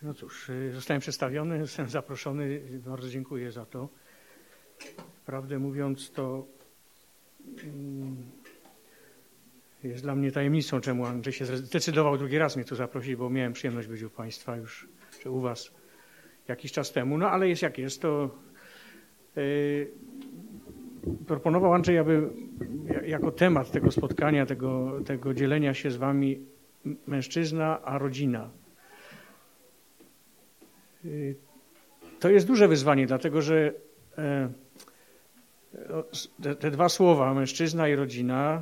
No cóż, zostałem przedstawiony, zostałem zaproszony, bardzo dziękuję za to. Prawdę mówiąc, to jest dla mnie tajemnicą, czemu Andrzej się zdecydował drugi raz mnie tu zaprosić, bo miałem przyjemność być u Państwa już, czy u Was jakiś czas temu. No ale jest jak jest, to proponował Andrzej, aby jako temat tego spotkania, tego dzielenia się z Wami mężczyzna a rodzina. To jest duże wyzwanie, dlatego że te dwa słowa, mężczyzna i rodzina,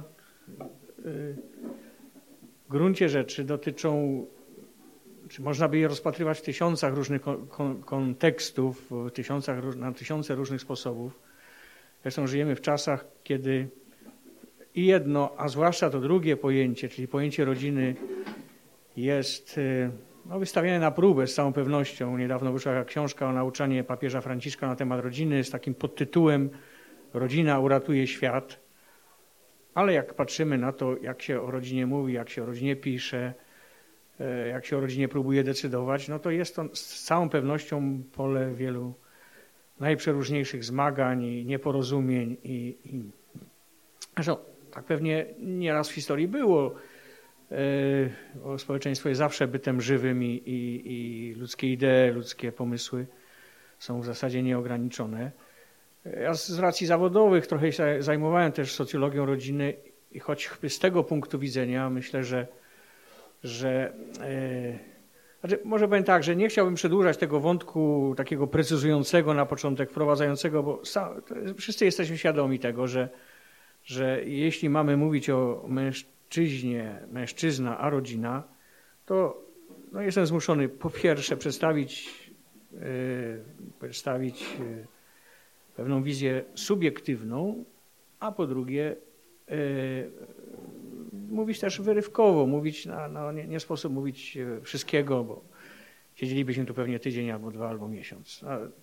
w gruncie rzeczy dotyczą, czy można by je rozpatrywać w tysiącach różnych kontekstów, na tysiące różnych sposobów. Zresztą żyjemy w czasach, kiedy i jedno, a zwłaszcza to drugie pojęcie, czyli pojęcie rodziny, jest wystawiane na próbę z całą pewnością. Niedawno wyszła książka o nauczaniu papieża Franciszka na temat rodziny z takim podtytułem „Rodzina uratuje świat”. Ale jak patrzymy na to, jak się o rodzinie mówi, jak się o rodzinie pisze, jak się o rodzinie próbuje decydować, no to jest to z całą pewnością pole wielu najprzeróżniejszych zmagań i nieporozumień. Zresztą tak pewnie nieraz w historii było. Bo społeczeństwo jest zawsze bytem żywym i ludzkie idee, ludzkie pomysły są w zasadzie nieograniczone. Ja z racji zawodowych trochę się zajmowałem też socjologią rodziny i choć z tego punktu widzenia myślę, znaczy może powiem tak, że nie chciałbym przedłużać tego wątku takiego precyzującego na początek, wprowadzającego, bo wszyscy jesteśmy świadomi tego, że jeśli mamy mówić o mężczyzna, a rodzina, to jestem zmuszony po pierwsze przedstawić pewną wizję subiektywną, a po drugie mówić też wyrywkowo, mówić nie sposób mówić wszystkiego, bo siedzielibyśmy tu pewnie tydzień albo dwa, albo miesiąc.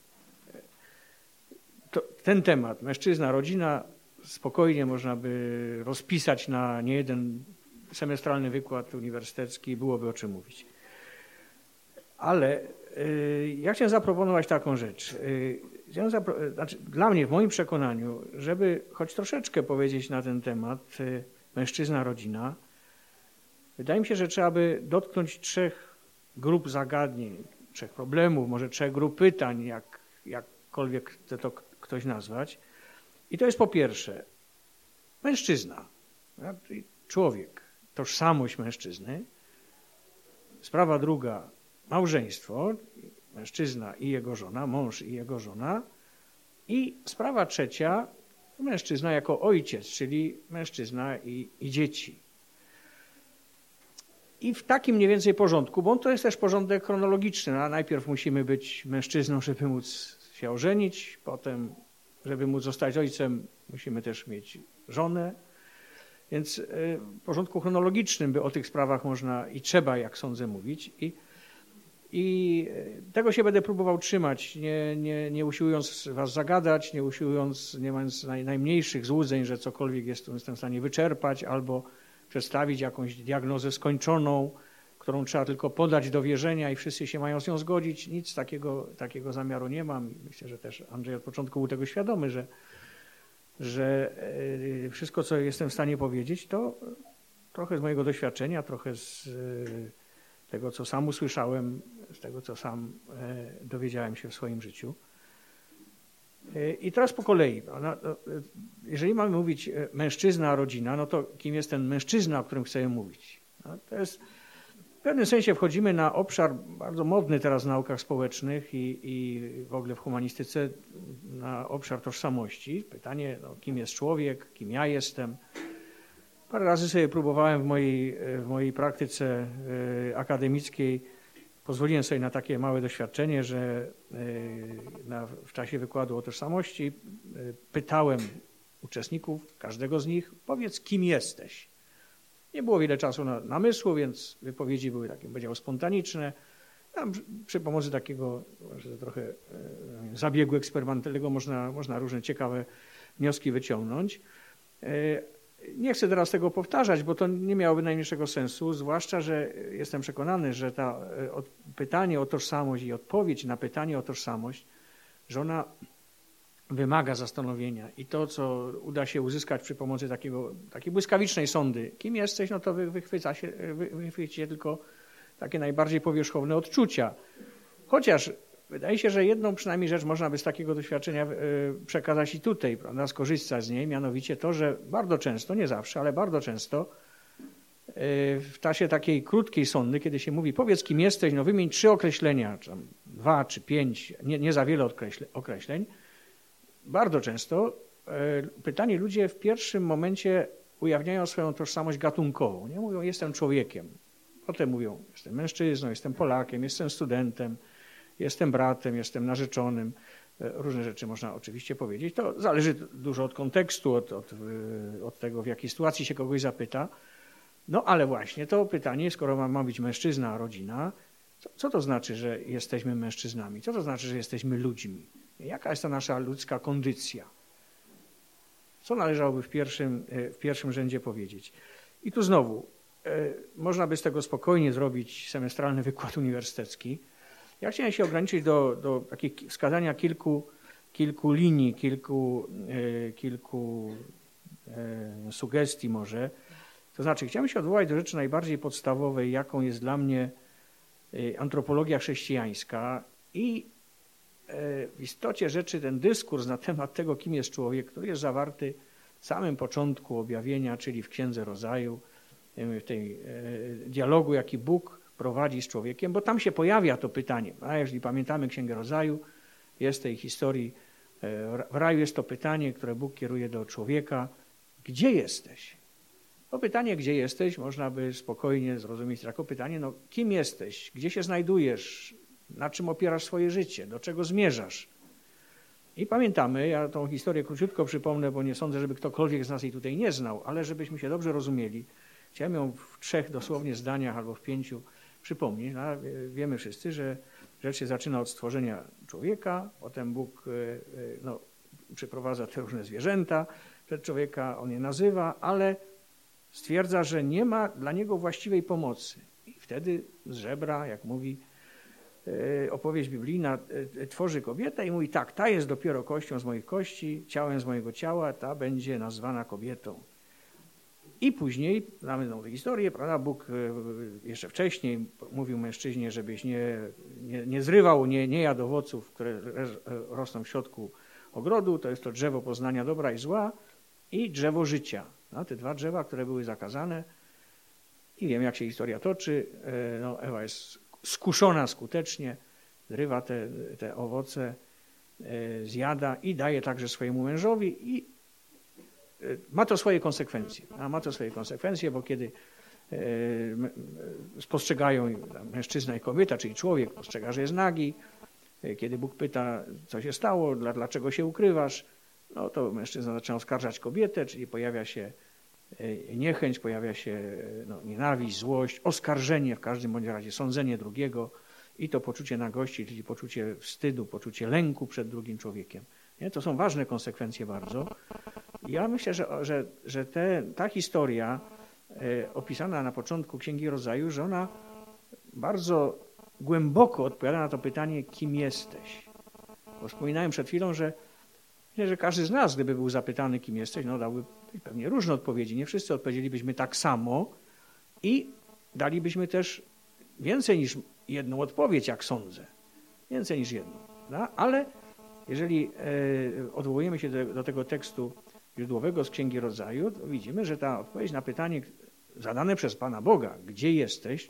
Ten temat, mężczyzna, rodzina, spokojnie można by rozpisać na niejeden semestralny wykład uniwersytecki, byłoby o czym mówić. Ale ja chciałem zaproponować taką rzecz. Znaczy, dla mnie, w moim przekonaniu, żeby choć troszeczkę powiedzieć na ten temat mężczyzna, rodzina, wydaje mi się, że trzeba by dotknąć trzech grup zagadnień, trzech problemów, może trzech grup pytań, jakkolwiek chce to ktoś nazwać. I to jest po pierwsze mężczyzna, człowiek, tożsamość mężczyzny. Sprawa druga, małżeństwo, mężczyzna i jego żona, mąż i jego żona. I sprawa trzecia, mężczyzna jako ojciec, czyli mężczyzna i dzieci. I w takim mniej więcej porządku, bo to jest też porządek chronologiczny. Najpierw musimy być mężczyzną, żeby móc się ożenić, potem, żeby móc zostać ojcem, musimy też mieć żonę. Więc w porządku chronologicznym by o tych sprawach można i trzeba, jak sądzę, mówić. I tego się będę próbował trzymać, nie usiłując was zagadać, nie mając najmniejszych złudzeń, że cokolwiek jestem w stanie wyczerpać albo przedstawić jakąś diagnozę skończoną, którą trzeba tylko podać do wierzenia i wszyscy się mają z nią zgodzić. Nic takiego zamiaru nie mam. Myślę, że też Andrzej od początku był tego świadomy, że wszystko, co jestem w stanie powiedzieć, to trochę z mojego doświadczenia, trochę z tego, co sam usłyszałem, z tego, co sam dowiedziałem się w swoim życiu. I teraz po kolei. Jeżeli mamy mówić mężczyzna, rodzina, no to kim jest ten mężczyzna, o którym chcemy mówić? No to jest, w pewnym sensie wchodzimy na obszar bardzo modny teraz w naukach społecznych i w ogóle w humanistyce, na obszar tożsamości. Pytanie, kim jest człowiek, kim ja jestem. Parę razy sobie próbowałem w mojej praktyce akademickiej, pozwoliłem sobie na takie małe doświadczenie, że w czasie wykładu o tożsamości pytałem uczestników, każdego z nich, powiedz, kim jesteś. Nie było wiele czasu na namysłu, więc wypowiedzi były takie, powiedział, spontaniczne. Tam przy pomocy takiego trochę zabiegu eksperymentalnego można różne ciekawe wnioski wyciągnąć. Nie chcę teraz tego powtarzać, bo to nie miałoby najmniejszego sensu, zwłaszcza, że jestem przekonany, że pytanie o tożsamość i odpowiedź na pytanie o tożsamość, że ona wymaga zastanowienia i to, co uda się uzyskać przy pomocy takiej błyskawicznej sondy, kim jesteś, no to wychwycicie tylko takie najbardziej powierzchowne odczucia. Chociaż wydaje się, że jedną przynajmniej rzecz można by z takiego doświadczenia przekazać i tutaj, prawda, skorzystać z niej, mianowicie to, że bardzo często, nie zawsze, ale bardzo często w czasie takiej krótkiej sondy, kiedy się mówi, powiedz kim jesteś, no wymień 3 określenia, czy 2 czy 5, nie za wiele określeń, bardzo często pytani ludzie w pierwszym momencie ujawniają swoją tożsamość gatunkową. Nie mówią, jestem człowiekiem. Potem mówią, jestem mężczyzną, jestem Polakiem, jestem studentem, jestem bratem, jestem narzeczonym. Różne rzeczy można oczywiście powiedzieć. To zależy dużo od kontekstu, od tego, w jakiej sytuacji się kogoś zapyta. No ale właśnie to pytanie, skoro ma być mężczyzna, rodzina, co to znaczy, że jesteśmy mężczyznami? Co to znaczy, że jesteśmy ludźmi? Jaka jest ta nasza ludzka kondycja? Co należałoby w pierwszym rzędzie powiedzieć? I tu znowu, można by z tego spokojnie zrobić semestralny wykład uniwersytecki. Ja chciałem się ograniczyć do wskazania kilku linii, kilku sugestii może. To znaczy, chciałem się odwołać do rzeczy najbardziej podstawowej, jaką jest dla mnie antropologia chrześcijańska i w istocie rzeczy ten dyskurs na temat tego, kim jest człowiek, który jest zawarty w samym początku objawienia, czyli w Księdze Rodzaju, w tej dialogu, jaki Bóg prowadzi z człowiekiem, bo tam się pojawia to pytanie. A jeżeli pamiętamy Księgę Rodzaju, jest w tej historii, w raju jest to pytanie, które Bóg kieruje do człowieka. Gdzie jesteś? To pytanie, gdzie jesteś, można by spokojnie zrozumieć jako pytanie, no kim jesteś? Gdzie się znajdujesz? Na czym opierasz swoje życie? Do czego zmierzasz? I pamiętamy, ja tą historię króciutko przypomnę, bo nie sądzę, żeby ktokolwiek z nas jej tutaj nie znał, ale żebyśmy się dobrze rozumieli. Chciałem ją w 3 dosłownie zdaniach albo w 5 przypomnieć. No, wiemy wszyscy, że rzecz się zaczyna od stworzenia człowieka, potem Bóg przyprowadza te różne zwierzęta przed człowieka, on je nazywa, ale stwierdza, że nie ma dla niego właściwej pomocy. I wtedy z żebra, jak mówi opowieść biblijna, tworzy kobietę i mówi tak, ta jest dopiero kością z moich kości, ciałem z mojego ciała, ta będzie nazwana kobietą. I później, znamy tę historię, prawda, Bóg jeszcze wcześniej mówił mężczyźnie, żebyś nie zrywał, nie jadł owoców, które rosną w środku ogrodu, to jest to drzewo poznania dobra i zła i drzewo życia. No, te 2 drzewa, które były zakazane i wiem, jak się historia toczy, no, Ewa jest skuszona skutecznie, zrywa te owoce, zjada i daje także swojemu mężowi i ma to swoje konsekwencje. A ma to swoje konsekwencje, bo kiedy spostrzegają mężczyzna i kobieta, czyli człowiek postrzega, że jest nagi, kiedy Bóg pyta, co się stało, dlaczego się ukrywasz, no to mężczyzna zaczyna oskarżać kobietę, czyli pojawia się niechęć, pojawia się nienawiść, złość, oskarżenie, w każdym bądź razie sądzenie drugiego i to poczucie nagości, czyli poczucie wstydu, poczucie lęku przed drugim człowiekiem. Nie? To są ważne konsekwencje bardzo. Ja myślę, że ta historia opisana na początku Księgi Rodzaju, że ona bardzo głęboko odpowiada na to pytanie, kim jesteś. Bo wspominałem przed chwilą, że myślę, że każdy z nas, gdyby był zapytany, kim jesteś, no dałby pewnie różne odpowiedzi. Nie wszyscy odpowiedzielibyśmy tak samo i dalibyśmy też więcej niż jedną odpowiedź, jak sądzę. Więcej niż jedną. No? Ale jeżeli odwołujemy się do tego tekstu źródłowego z Księgi Rodzaju, to widzimy, że ta odpowiedź na pytanie zadane przez Pana Boga, gdzie jesteś,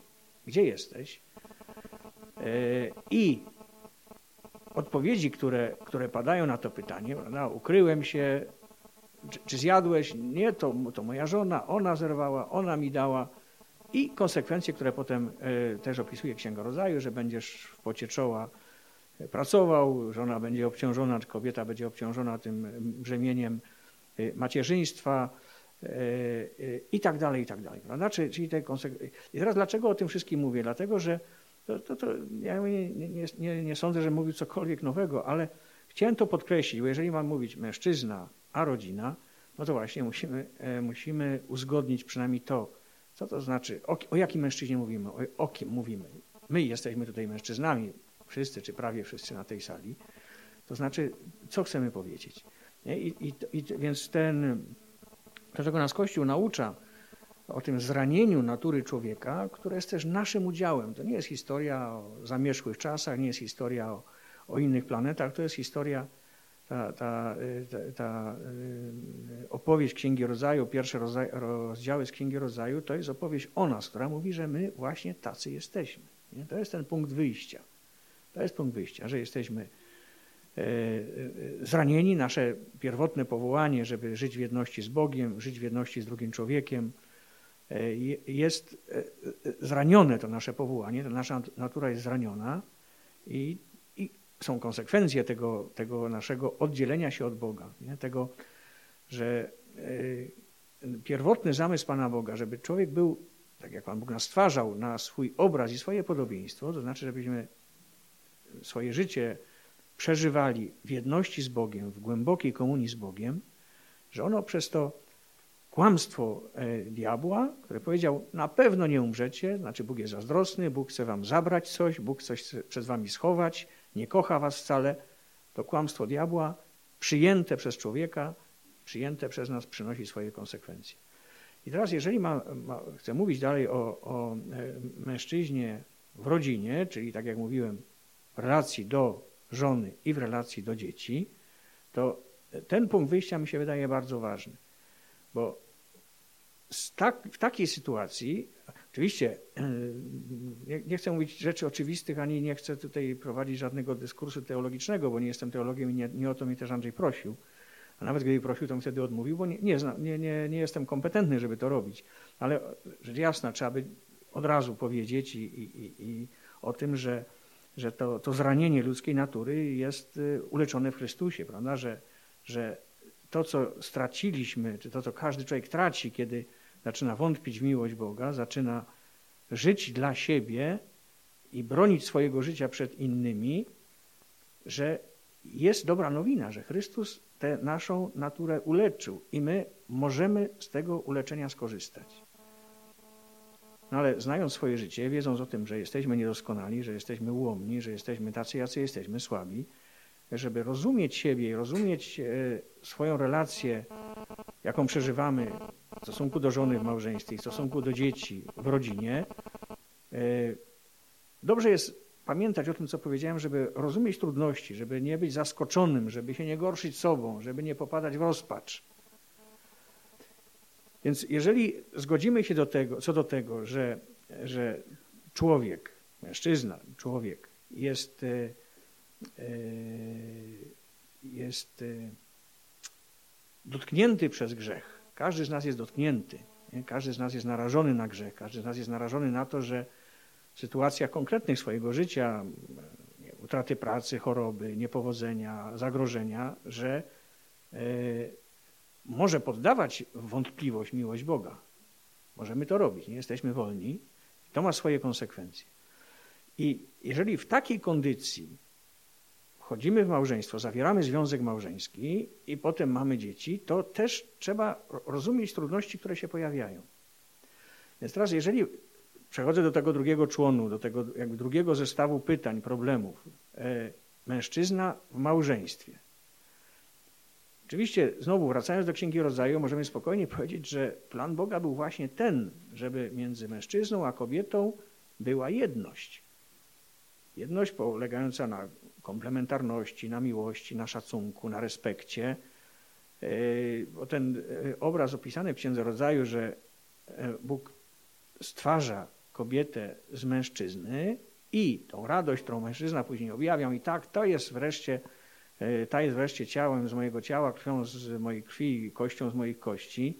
i odpowiedzi, które padają na to pytanie, prawda? Ukryłem się, czy zjadłeś? Nie, to moja żona, ona zerwała, ona mi dała. I konsekwencje, które potem też opisuje Księga Rodzaju, że będziesz w pocie czoła pracował, żona będzie obciążona, czy kobieta będzie obciążona tym brzemieniem macierzyństwa i tak dalej, prawda? Czyli te konsekwencje. I teraz dlaczego o tym wszystkim mówię? Dlatego, że ja nie sądzę, że mówił cokolwiek nowego, ale chciałem to podkreślić, bo jeżeli mam mówić mężczyzna, a rodzina, no to właśnie musimy uzgodnić przynajmniej to, co to znaczy, o jakim mężczyźnie mówimy, o kim mówimy. My jesteśmy tutaj mężczyznami, wszyscy czy prawie wszyscy na tej sali. To znaczy, co chcemy powiedzieć. Więc dlaczego nas Kościół naucza o tym zranieniu natury człowieka, które jest też naszym udziałem. To nie jest historia o zamierzchłych czasach, nie jest historia o innych planetach, to jest historia, ta opowieść Księgi Rodzaju, pierwsze rozdziały z Księgi Rodzaju, to jest opowieść o nas, która mówi, że my właśnie tacy jesteśmy. Nie? To jest ten punkt wyjścia. To jest punkt wyjścia, że jesteśmy zranieni, nasze pierwotne powołanie, żeby żyć w jedności z Bogiem, żyć w jedności z drugim człowiekiem, jest zranione to nasze powołanie, ta nasza natura jest zraniona i są konsekwencje tego naszego oddzielenia się od Boga. Nie? Tego, że pierwotny zamysł Pana Boga, żeby człowiek był, tak jak Pan Bóg nas stwarzał na swój obraz i swoje podobieństwo, to znaczy, żebyśmy swoje życie przeżywali w jedności z Bogiem, w głębokiej komunii z Bogiem, że ono przez to kłamstwo diabła, który powiedział, na pewno nie umrzecie, znaczy Bóg jest zazdrosny, Bóg chce wam zabrać coś, Bóg coś chce przed wami schować, nie kocha was wcale, to kłamstwo diabła przyjęte przez człowieka, przyjęte przez nas przynosi swoje konsekwencje. I teraz jeżeli chcę mówić dalej o mężczyźnie w rodzinie, czyli tak jak mówiłem, w relacji do żony i w relacji do dzieci, to ten punkt wyjścia mi się wydaje bardzo ważny. Bo w takiej sytuacji, oczywiście nie chcę mówić rzeczy oczywistych, ani nie chcę tutaj prowadzić żadnego dyskursu teologicznego, bo nie jestem teologiem i nie o to mnie też Andrzej prosił. A nawet gdyby prosił, to bym wtedy odmówił, bo nie jestem kompetentny, żeby to robić. Ale rzecz jasna, trzeba by od razu powiedzieć i o tym, że to zranienie ludzkiej natury jest uleczone w Chrystusie, prawda? Że to, co straciliśmy, czy to, co każdy człowiek traci, kiedy zaczyna wątpić w miłość Boga, zaczyna żyć dla siebie i bronić swojego życia przed innymi, że jest dobra nowina, że Chrystus tę naszą naturę uleczył i my możemy z tego uleczenia skorzystać. No ale znając swoje życie, wiedząc o tym, że jesteśmy niedoskonali, że jesteśmy ułomni, że jesteśmy tacy, jacy jesteśmy, słabi, żeby rozumieć siebie i rozumieć swoją relację, jaką przeżywamy w stosunku do żony w małżeństwie, w stosunku do dzieci w rodzinie, dobrze jest pamiętać o tym, co powiedziałem, żeby rozumieć trudności, żeby nie być zaskoczonym, żeby się nie gorszyć sobą, żeby nie popadać w rozpacz. Więc jeżeli zgodzimy się co do tego, że człowiek, mężczyzna, człowiek jest dotknięty przez grzech. Każdy z nas jest dotknięty. Nie? Każdy z nas jest narażony na grzech. Każdy z nas jest narażony na to, że w sytuacjach konkretnych swojego życia, utraty pracy, choroby, niepowodzenia, zagrożenia, że może poddawać w wątpliwość miłość Boga. Możemy to robić, nie jesteśmy wolni. To ma swoje konsekwencje. I jeżeli w takiej kondycji wchodzimy w małżeństwo, zawieramy związek małżeński i potem mamy dzieci, to też trzeba rozumieć trudności, które się pojawiają. Więc teraz, jeżeli przechodzę do tego drugiego członu, do tego jakby drugiego zestawu pytań, problemów, mężczyzna w małżeństwie. Oczywiście, znowu wracając do Księgi Rodzaju, możemy spokojnie powiedzieć, że plan Boga był właśnie ten, żeby między mężczyzną a kobietą była jedność. Jedność polegająca na komplementarności, na miłości, na szacunku, na respekcie. Bo ten obraz opisany w Księdze Rodzaju, że Bóg stwarza kobietę z mężczyzny i tą radość, którą mężczyzna później objawia, i tak, ta jest wreszcie ciałem z mojego ciała, krwią z mojej krwi, kością z moich kości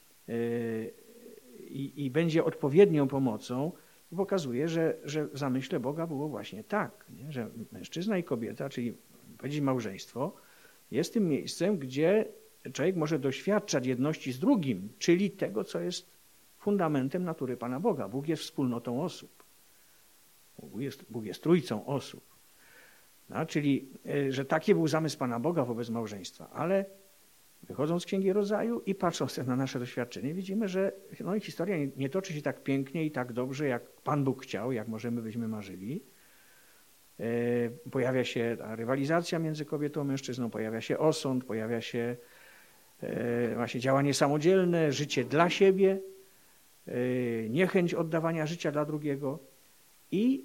i będzie odpowiednią pomocą, pokazuje, że w zamyśle Boga było właśnie tak, nie? Że mężczyzna i kobieta, czyli powiedzieć małżeństwo, jest tym miejscem, gdzie człowiek może doświadczać jedności z drugim, czyli tego, co jest fundamentem natury Pana Boga. Bóg jest wspólnotą osób. Bóg jest trójcą osób. No, czyli, że taki był zamysł Pana Boga wobec małżeństwa. Ale wychodząc z Księgi Rodzaju i patrząc też na nasze doświadczenie, widzimy, że no, historia nie toczy się tak pięknie i tak dobrze, jak Pan Bóg chciał, jak byśmy marzyli. Pojawia się ta rywalizacja między kobietą a mężczyzną, pojawia się osąd, pojawia się właśnie działanie samodzielne, życie dla siebie, niechęć oddawania życia dla drugiego. I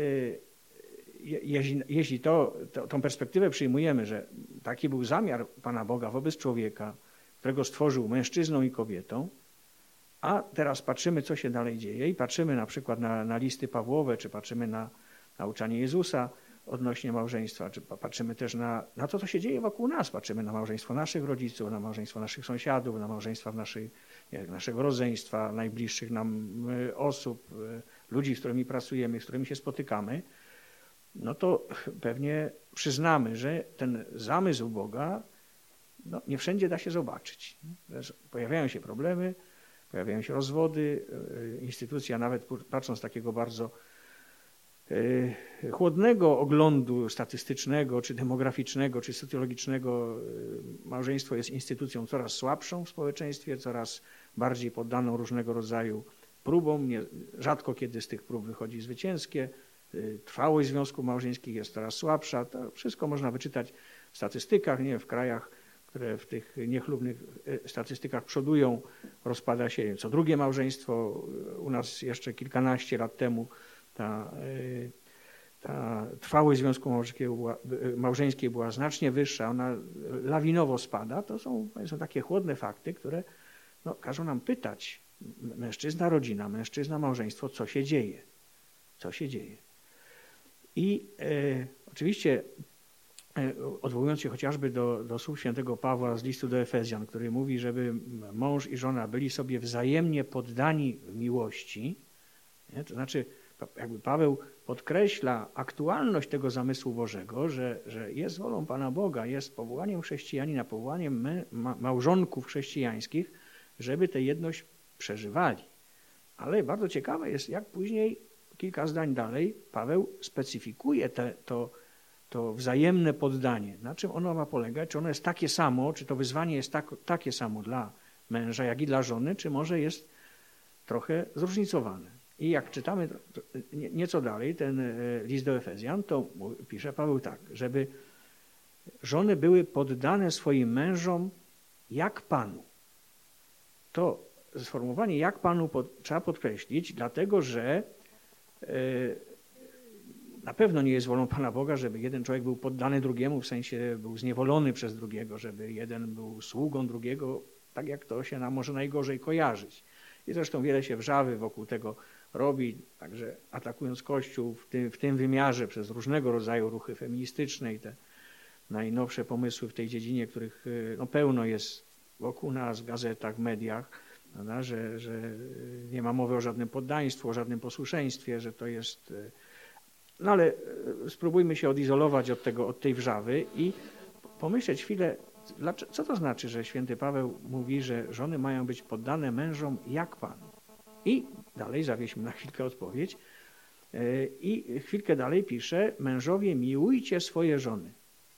jeśli tą perspektywę przyjmujemy, że taki był zamiar Pana Boga wobec człowieka, którego stworzył mężczyzną i kobietą, a teraz patrzymy, co się dalej dzieje i patrzymy na przykład na listy Pawłowe, czy patrzymy na nauczanie Jezusa odnośnie małżeństwa, czy patrzymy też na to, co się dzieje wokół nas. Patrzymy na małżeństwo naszych rodziców, na małżeństwo naszych sąsiadów, na małżeństwa naszego rodzeństwa, najbliższych nam osób, ludzi, z którymi pracujemy, z którymi się spotykamy, no to pewnie przyznamy, że ten zamysł Boga nie wszędzie da się zobaczyć. Pojawiają się problemy, pojawiają się rozwody, instytucja nawet patrząc z takiego bardzo chłodnego oglądu statystycznego, czy demograficznego, czy socjologicznego, małżeństwo jest instytucją coraz słabszą w społeczeństwie, coraz bardziej poddaną różnego rodzaju próbom. Rzadko kiedy z tych prób wychodzi zwycięskie. Trwałość związków małżeńskich jest coraz słabsza. To wszystko można wyczytać w statystykach, w krajach, które w tych niechlubnych statystykach przodują, rozpada się co drugie małżeństwo. U nas jeszcze kilkanaście lat temu ta trwałość związku małżeńskiej była znacznie wyższa, ona lawinowo spada. To są takie chłodne fakty, które każą nam pytać, mężczyzna, rodzina, mężczyzna, małżeństwo, co się dzieje? Co się dzieje? I oczywiście odwołując się chociażby do słów świętego Pawła z listu do Efezjan, który mówi, żeby mąż i żona byli sobie wzajemnie poddani w miłości, nie? To znaczy jakby Paweł podkreśla aktualność tego zamysłu Bożego, że jest wolą Pana Boga, jest powołaniem chrześcijanina, powołaniem małżonków chrześcijańskich, żeby tę jedność przeżywali. Ale bardzo ciekawe jest, jak później, kilka zdań dalej, Paweł specyfikuje to wzajemne poddanie. Na czym ono ma polegać? Czy ono jest takie samo, czy to wyzwanie jest takie samo dla męża, jak i dla żony, czy może jest trochę zróżnicowane. I jak czytamy nieco dalej ten list do Efezjan, to pisze Paweł tak, żeby żony były poddane swoim mężom jak Panu. To sformułowanie jak Panu trzeba podkreślić, dlatego że na pewno nie jest wolą Pana Boga, żeby jeden człowiek był poddany drugiemu, w sensie był zniewolony przez drugiego, żeby jeden był sługą drugiego, tak jak to się nam może najgorzej kojarzyć. I zresztą wiele się wrzawy wokół tego robi, także atakując Kościół w tym wymiarze przez różnego rodzaju ruchy feministyczne i te najnowsze pomysły w tej dziedzinie, których pełno jest wokół nas w gazetach, w mediach, prawda, że nie ma mowy o żadnym poddaństwie, o żadnym posłuszeństwie, że to jest... No ale spróbujmy się odizolować od tej wrzawy i pomyśleć chwilę, co to znaczy, że święty Paweł mówi, że żony mają być poddane mężom jak Panu. I dalej zawieźmy na chwilkę odpowiedź. I chwilkę dalej pisze, mężowie miłujcie swoje żony.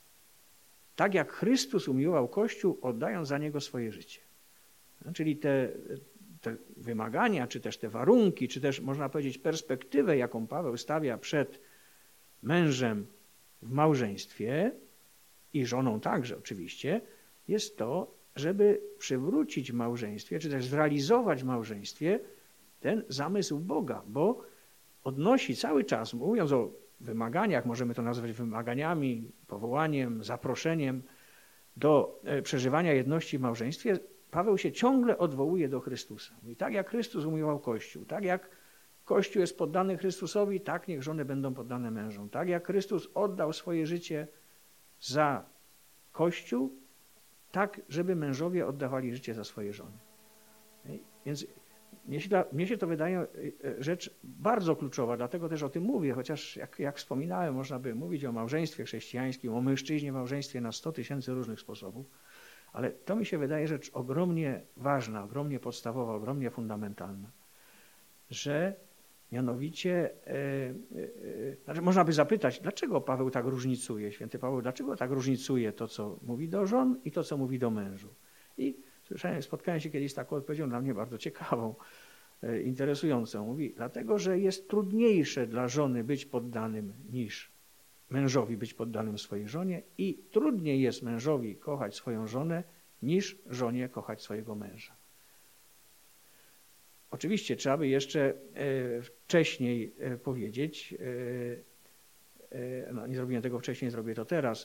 Tak jak Chrystus umiłował Kościół, oddając za niego swoje życie. No, czyli te wymagania, czy też te warunki, czy też można powiedzieć perspektywę, jaką Paweł stawia przed mężem w małżeństwie i żoną także oczywiście, jest to, żeby przywrócić w małżeństwie, czy też zrealizować w małżeństwie ten zamysł Boga, bo odnosi cały czas, mówiąc o wymaganiach, możemy to nazwać wymaganiami, powołaniem, zaproszeniem do przeżywania jedności w małżeństwie, Paweł się ciągle odwołuje do Chrystusa. I tak jak Chrystus umiłował Kościół, tak jak Kościół jest poddany Chrystusowi, tak niech żony będą poddane mężom. Tak jak Chrystus oddał swoje życie za Kościół, tak żeby mężowie oddawali życie za swoje żony. Więc mnie się to wydaje rzecz bardzo kluczowa, dlatego też o tym mówię, chociaż jak wspominałem, można by mówić o małżeństwie chrześcijańskim, o mężczyźnie w małżeństwie na 100 000 różnych sposobów, ale to mi się wydaje rzecz ogromnie ważna, ogromnie podstawowa, ogromnie fundamentalna, że mianowicie, znaczy można by zapytać, dlaczego Paweł tak różnicuje, święty Paweł, dlaczego tak różnicuje to, co mówi do żon i to, co mówi do mężów. I spotkałem się kiedyś z taką odpowiedzią dla mnie bardzo ciekawą, interesującą. Mówi, dlatego, że jest trudniejsze dla żony być poddanym niż mężowi być poddanym swojej żonie i trudniej jest mężowi kochać swoją żonę niż żonie kochać swojego męża. Oczywiście trzeba by jeszcze wcześniej powiedzieć, no nie zrobiłem tego wcześniej, zrobię to teraz,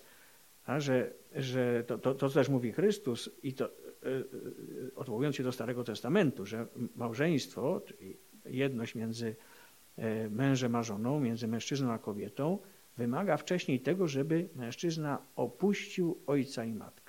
że to też mówi Chrystus i to odwołując się do Starego Testamentu, że małżeństwo, czyli jedność między mężem a żoną, między mężczyzną a kobietą, wymaga wcześniej tego, żeby mężczyzna opuścił ojca i matkę.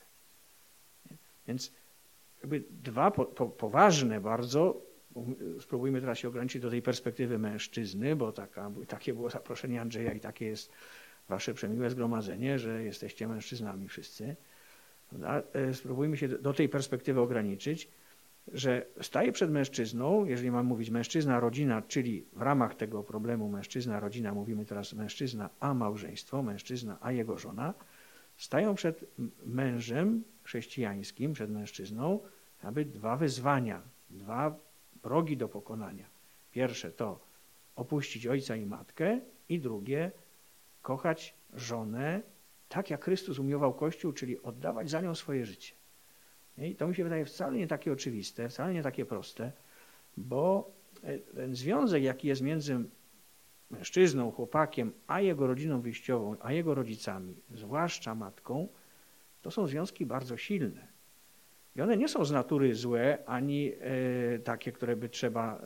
Więc jakby dwa poważne bardzo, spróbujmy teraz się ograniczyć do tej perspektywy mężczyzny, bo takie było zaproszenie Andrzeja i takie jest wasze przemiłe zgromadzenie, że jesteście mężczyznami wszyscy. Spróbujmy się do tej perspektywy ograniczyć, że staje przed mężczyzną, jeżeli mam mówić mężczyzna, rodzina, czyli w ramach tego problemu mężczyzna, rodzina, mówimy teraz mężczyzna a małżeństwo, mężczyzna a jego żona, stają przed mężem chrześcijańskim, przed mężczyzną, aby dwa wyzwania, dwa progi do pokonania. Pierwsze to opuścić ojca i matkę i drugie kochać żonę tak, jak Chrystus umiłował Kościół, czyli oddawać za nią swoje życie. I to mi się wydaje wcale nie takie oczywiste, wcale nie takie proste, bo ten związek, jaki jest między mężczyzną, chłopakiem, a jego rodziną wyjściową, a jego rodzicami, zwłaszcza matką, to są związki bardzo silne. I one nie są z natury złe, ani takie, które by trzeba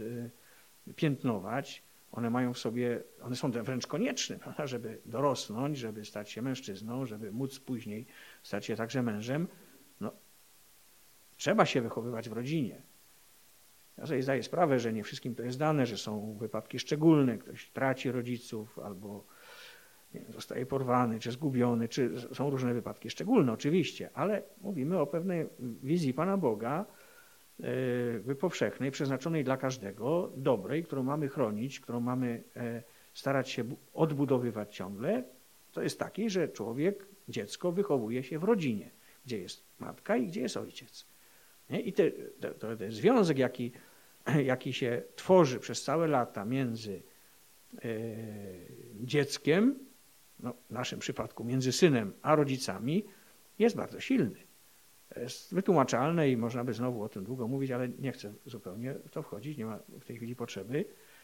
piętnować. One mają w sobie, one są wręcz konieczne, prawda, żeby dorosnąć, żeby stać się mężczyzną, żeby móc później stać się także mężem. No, trzeba się wychowywać w rodzinie. Ja sobie zdaję sprawę, że nie wszystkim to jest dane, że są wypadki szczególne, ktoś traci rodziców albo nie wiem, zostaje porwany, czy zgubiony, czy są różne wypadki szczególne oczywiście, ale mówimy o pewnej wizji Pana Boga, powszechnej, przeznaczonej dla każdego, dobrej, którą mamy chronić, którą mamy starać się odbudowywać ciągle. To jest taki, że człowiek, dziecko wychowuje się w rodzinie, gdzie jest matka i gdzie jest ojciec. I ten związek, jaki się tworzy przez całe lata między dzieckiem, no w naszym przypadku między synem a rodzicami, jest bardzo silny. To jest wytłumaczalne i można by znowu o tym długo mówić, ale nie chcę zupełnie w to wchodzić, nie ma w tej chwili potrzeby.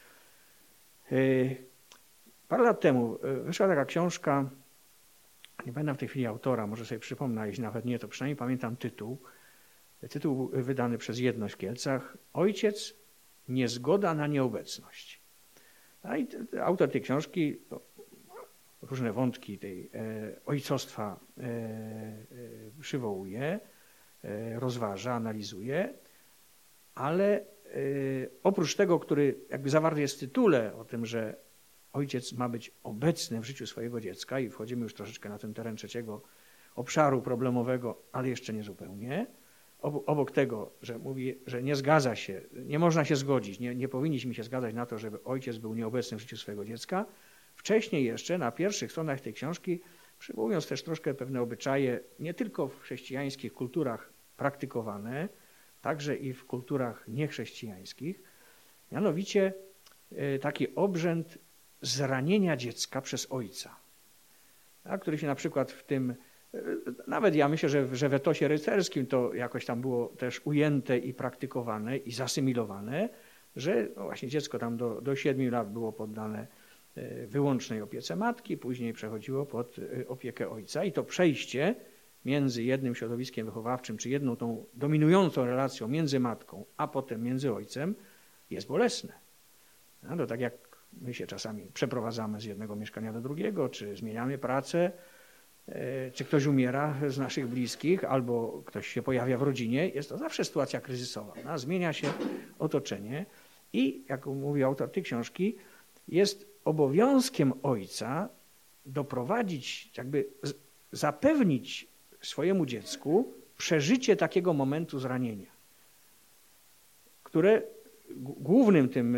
Parę lat temu wyszła taka książka, nie pamiętam w tej chwili autora, może sobie przypomnę, jeśli nawet nie, to przynajmniej pamiętam tytuł. Tytuł wydany przez Jedność w Kielcach. Ojciec, niezgoda na nieobecność. I autor tej książki różne wątki tej ojcostwa przywołuje, rozważa, analizuje, ale oprócz tego, który jakby zawarty jest w tytule o tym, że ojciec ma być obecny w życiu swojego dziecka i wchodzimy już troszeczkę na ten teren trzeciego obszaru problemowego, ale jeszcze nie zupełnie. Obok tego, że mówi, że nie zgadza się, nie można się zgodzić, nie powinniśmy się zgadzać na to, żeby ojciec był nieobecny w życiu swojego dziecka. Wcześniej jeszcze na pierwszych stronach tej książki, przywołując też troszkę pewne obyczaje, nie tylko w chrześcijańskich kulturach praktykowane, także i w kulturach niechrześcijańskich, mianowicie taki obrzęd zranienia dziecka przez ojca, który się na przykład w tym, nawet ja myślę, że w etosie rycerskim to jakoś tam było też ujęte i praktykowane i zasymilowane, że właśnie dziecko tam do 7 lat było poddane wyłącznej opiece matki, później przechodziło pod opiekę ojca i to przejście między jednym środowiskiem wychowawczym, czy jedną tą dominującą relacją między matką, a potem między ojcem jest bolesne. No to tak jak my się czasami przeprowadzamy z jednego mieszkania do drugiego, czy zmieniamy pracę, czy ktoś umiera z naszych bliskich, albo ktoś się pojawia w rodzinie, jest to zawsze sytuacja kryzysowa. No, zmienia się otoczenie i, jak mówi autor tej książki, jest obowiązkiem ojca doprowadzić, jakby zapewnić swojemu dziecku przeżycie takiego momentu zranienia, które głównym tym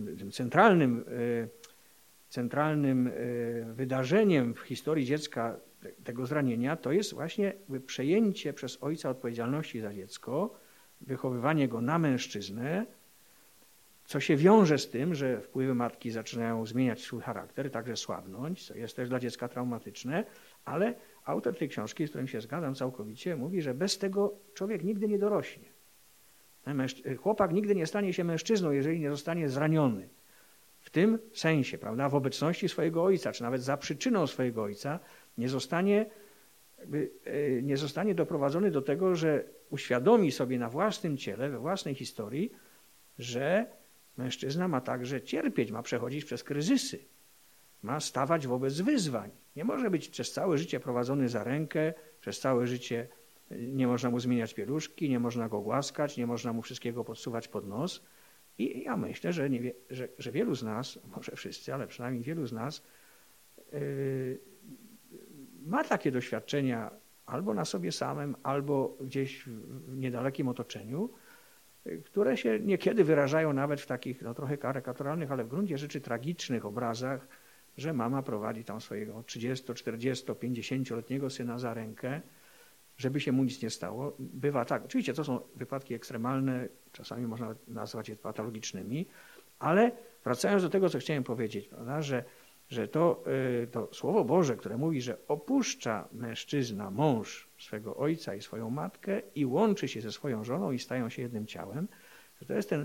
centralnym wydarzeniem w historii dziecka tego zranienia to jest właśnie przejęcie przez ojca odpowiedzialności za dziecko, wychowywanie go na mężczyznę, co się wiąże z tym, że wpływy matki zaczynają zmieniać swój charakter, także słabnąć, co jest też dla dziecka traumatyczne, ale autor tej książki, z którym się zgadzam całkowicie, mówi, że bez tego człowiek nigdy nie dorośnie. Chłopak nigdy nie stanie się mężczyzną, jeżeli nie zostanie zraniony. W tym sensie, prawda, w obecności swojego ojca, czy nawet za przyczyną swojego ojca, nie zostanie doprowadzony do tego, że uświadomi sobie na własnym ciele, we własnej historii, że mężczyzna ma także cierpieć, ma przechodzić przez kryzysy, ma stawać wobec wyzwań. Nie może być przez całe życie prowadzony za rękę, przez całe życie nie można mu zmieniać pieluszki, nie można go głaskać, nie można mu wszystkiego podsuwać pod nos. I ja myślę, że wielu z nas, może wszyscy, ale przynajmniej wielu z nas ma takie doświadczenia albo na sobie samym, albo gdzieś w niedalekim otoczeniu, które się niekiedy wyrażają nawet w takich trochę karykaturalnych, ale w gruncie rzeczy tragicznych obrazach, że mama prowadzi tam swojego 30, 40, 50-letniego syna za rękę, żeby się mu nic nie stało. Bywa tak, oczywiście to są wypadki ekstremalne, czasami można nazwać je patologicznymi, ale wracając do tego, co chciałem powiedzieć, prawda, że to Słowo Boże, które mówi, że opuszcza mężczyzna, mąż swego ojca i swoją matkę i łączy się ze swoją żoną i stają się jednym ciałem, że to jest ten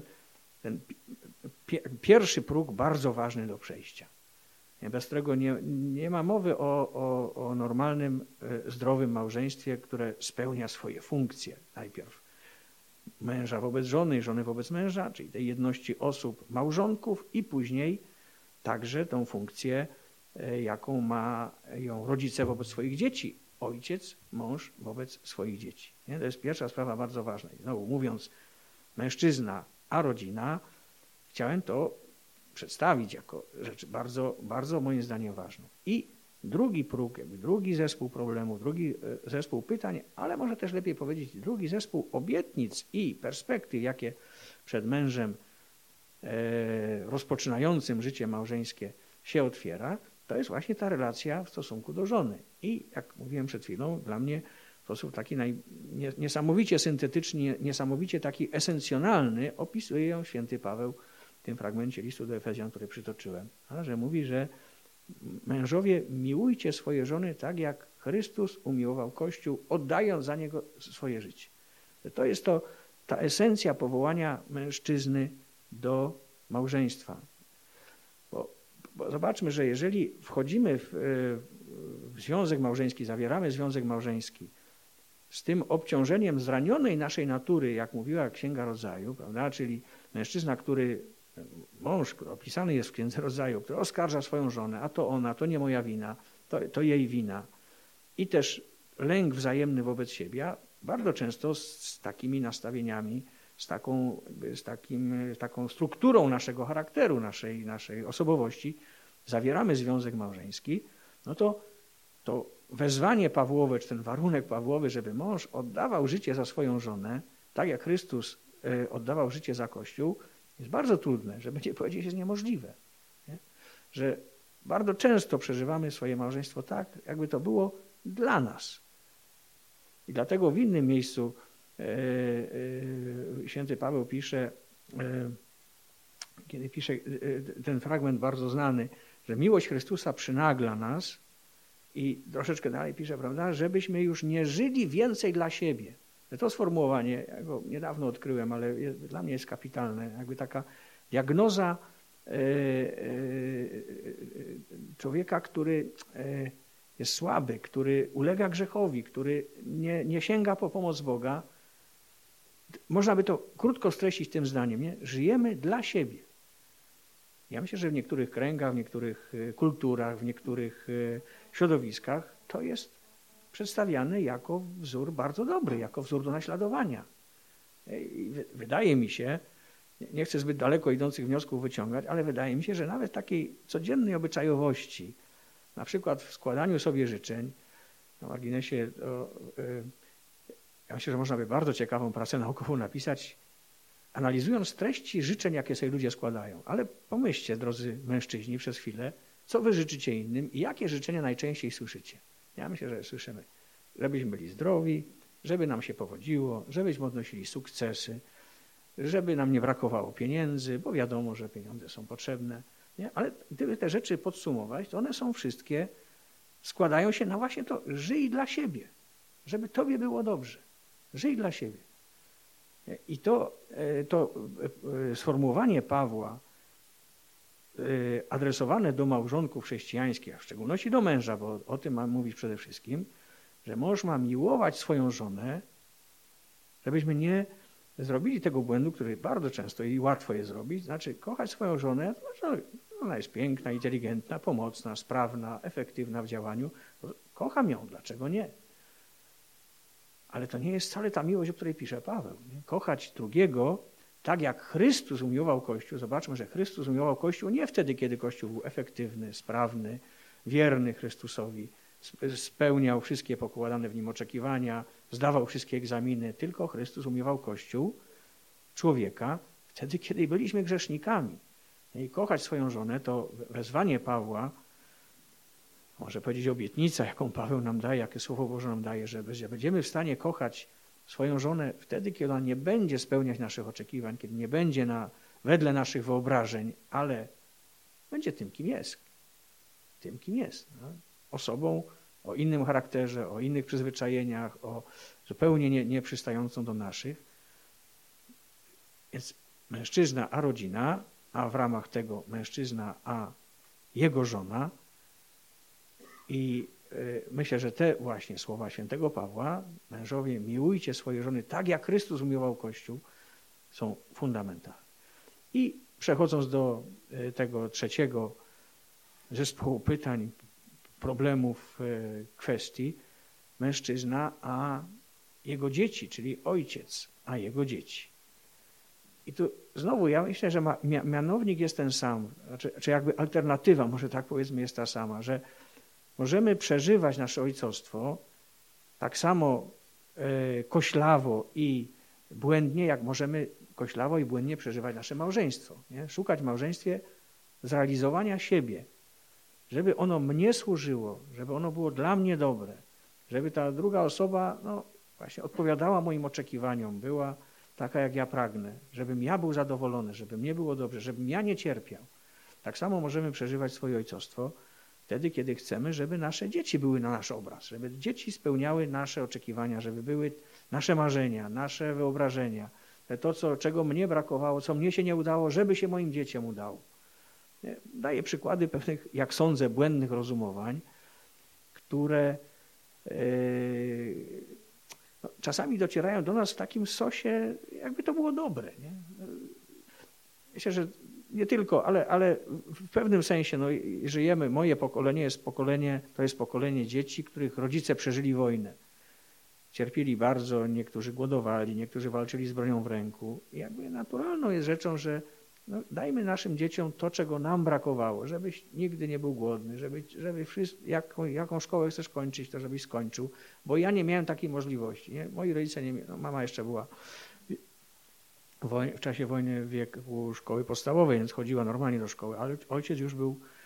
pierwszy próg bardzo ważny do przejścia. Bez którego nie ma mowy o normalnym, zdrowym małżeństwie, które spełnia swoje funkcje. Najpierw męża wobec żony, żony wobec męża, czyli tej jedności osób, małżonków i później także tą funkcję, jaką mają rodzice wobec swoich dzieci. Ojciec, mąż wobec swoich dzieci. Nie? To jest pierwsza sprawa bardzo ważna. I znowu mówiąc mężczyzna, a rodzina, chciałem to przedstawić jako rzecz bardzo, bardzo moim zdaniem ważną. I drugi próg, drugi zespół problemów, drugi zespół pytań, ale może też lepiej powiedzieć drugi zespół obietnic i perspektyw, jakie przed mężem rozpoczynającym życie małżeńskie się otwiera, to jest właśnie ta relacja w stosunku do żony. I jak mówiłem przed chwilą, dla mnie w sposób taki niesamowicie syntetyczny, niesamowicie taki esencjonalny opisuje ją święty Paweł w tym fragmencie listu do Efezjan, który przytoczyłem, że mówi, że mężowie, miłujcie swoje żony tak, jak Chrystus umiłował Kościół, oddając za niego swoje życie. To jest ta esencja powołania mężczyzny do małżeństwa. Bo zobaczmy, że jeżeli wchodzimy w związek małżeński, zawieramy związek małżeński z tym obciążeniem zranionej naszej natury, jak mówiła Księga Rodzaju, prawda? Czyli mężczyzna, mąż, który opisany jest w Księdze Rodzaju, który oskarża swoją żonę, a to ona, to nie moja wina, to jej wina. I też lęk wzajemny wobec siebie, bardzo często z takimi nastawieniami, z taką strukturą naszego charakteru, naszej osobowości, zawieramy związek małżeński, no to wezwanie Pawłowe, czy ten warunek Pawłowy, żeby mąż oddawał życie za swoją żonę, tak jak Chrystus oddawał życie za Kościół, jest bardzo trudne, żeby nie powiedzieć, jest niemożliwe. Nie? Że bardzo często przeżywamy swoje małżeństwo tak, jakby to było dla nas. I dlatego w innym miejscu święty Paweł pisze, kiedy pisze ten fragment bardzo znany, że miłość Chrystusa przynagla nas i troszeczkę dalej pisze, prawda, żebyśmy już nie żyli więcej dla siebie. To sformułowanie, ja go niedawno odkryłem, ale dla mnie jest kapitalne, jakby taka diagnoza człowieka, który jest słaby, który ulega grzechowi, który nie sięga po pomoc Boga. Można by to krótko streścić tym zdaniem, nie? Żyjemy dla siebie. Ja myślę, że w niektórych kręgach, w niektórych kulturach, w niektórych środowiskach to jest przedstawiane jako wzór bardzo dobry, jako wzór do naśladowania. I wydaje mi się, nie chcę zbyt daleko idących wniosków wyciągać, ale wydaje mi się, że nawet takiej codziennej obyczajowości, na przykład w składaniu sobie życzeń, na marginesie, ja myślę, że można by bardzo ciekawą pracę naukową napisać, analizując treści życzeń, jakie sobie ludzie składają. Ale pomyślcie, drodzy mężczyźni, przez chwilę, co wy życzycie innym i jakie życzenia najczęściej słyszycie. Ja myślę, że słyszymy, żebyśmy byli zdrowi, żeby nam się powodziło, żebyśmy odnosili sukcesy, żeby nam nie brakowało pieniędzy, bo wiadomo, że pieniądze są potrzebne. Nie? Ale gdyby te rzeczy podsumować, to one są wszystkie, składają się na właśnie to, żyj dla siebie, żeby tobie było dobrze. Żyj dla siebie. I to sformułowanie Pawła adresowane do małżonków chrześcijańskich, a w szczególności do męża, bo o tym mam mówić przede wszystkim, że mąż ma miłować swoją żonę, żebyśmy nie zrobili tego błędu, który bardzo często i łatwo jest zrobić, znaczy kochać swoją żonę, to znaczy ona jest piękna, inteligentna, pomocna, sprawna, efektywna w działaniu. Kocham ją, dlaczego nie? Ale to nie jest wcale ta miłość, o której pisze Paweł. Nie? Kochać drugiego tak, jak Chrystus umiłował Kościół. Zobaczmy, że Chrystus umiłował Kościół nie wtedy, kiedy Kościół był efektywny, sprawny, wierny Chrystusowi, spełniał wszystkie pokładane w nim oczekiwania, zdawał wszystkie egzaminy, tylko Chrystus umiłował Kościół, człowieka, wtedy, kiedy byliśmy grzesznikami. I kochać swoją żonę to wezwanie Pawła, może powiedzieć obietnica, jaką Paweł nam daje, jakie Słowo Boże nam daje, że będziemy w stanie kochać swoją żonę wtedy, kiedy ona nie będzie spełniać naszych oczekiwań, kiedy nie będzie wedle naszych wyobrażeń, ale będzie tym, kim jest. Tym, kim jest. No? Osobą o innym charakterze, o innych przyzwyczajeniach, o zupełnie nieprzystającą do naszych. Więc mężczyzna a rodzina, a w ramach tego mężczyzna a jego żona. I myślę, że te właśnie słowa świętego Pawła, mężowie, miłujcie swoje żony tak, jak Chrystus umiłował Kościół, są fundamentalne. I przechodząc do tego trzeciego zespołu pytań, problemów, kwestii, mężczyzna a jego dzieci, czyli ojciec a jego dzieci. I tu znowu ja myślę, że mianownik jest ten sam, czy jakby alternatywa, może tak powiedzmy, jest ta sama, że możemy przeżywać nasze ojcostwo tak samo koślawo i błędnie, jak możemy koślawo i błędnie przeżywać nasze małżeństwo. Nie? Szukać w małżeństwie zrealizowania siebie, żeby ono mnie służyło, żeby ono było dla mnie dobre, żeby ta druga osoba właśnie odpowiadała moim oczekiwaniom, była taka, jak ja pragnę, żebym ja był zadowolony, żeby mnie było dobrze, żebym ja nie cierpiał. Tak samo możemy przeżywać swoje ojcostwo wtedy, kiedy chcemy, żeby nasze dzieci były na nasz obraz, żeby dzieci spełniały nasze oczekiwania, żeby były nasze marzenia, nasze wyobrażenia, to, czego mnie brakowało, co mnie się nie udało, żeby się moim dzieciom udało. Daję przykłady pewnych, jak sądzę, błędnych rozumowań, które czasami docierają do nas w takim sosie, jakby to było dobre. Nie? Myślę, że nie tylko, ale w pewnym sensie żyjemy, moje pokolenie to jest pokolenie dzieci, których rodzice przeżyli wojnę. Cierpieli bardzo, niektórzy głodowali, niektórzy walczyli z bronią w ręku. I jakby naturalną jest rzeczą, że dajmy naszym dzieciom to, czego nam brakowało, żebyś nigdy nie był głodny, żeby jaką szkołę chcesz kończyć, to żebyś skończył, bo ja nie miałem takiej możliwości. Nie? Moi rodzice nie mieli, mama jeszcze była w czasie wojny w wieku szkoły podstawowej, więc chodziła normalnie do szkoły, ale ojciec już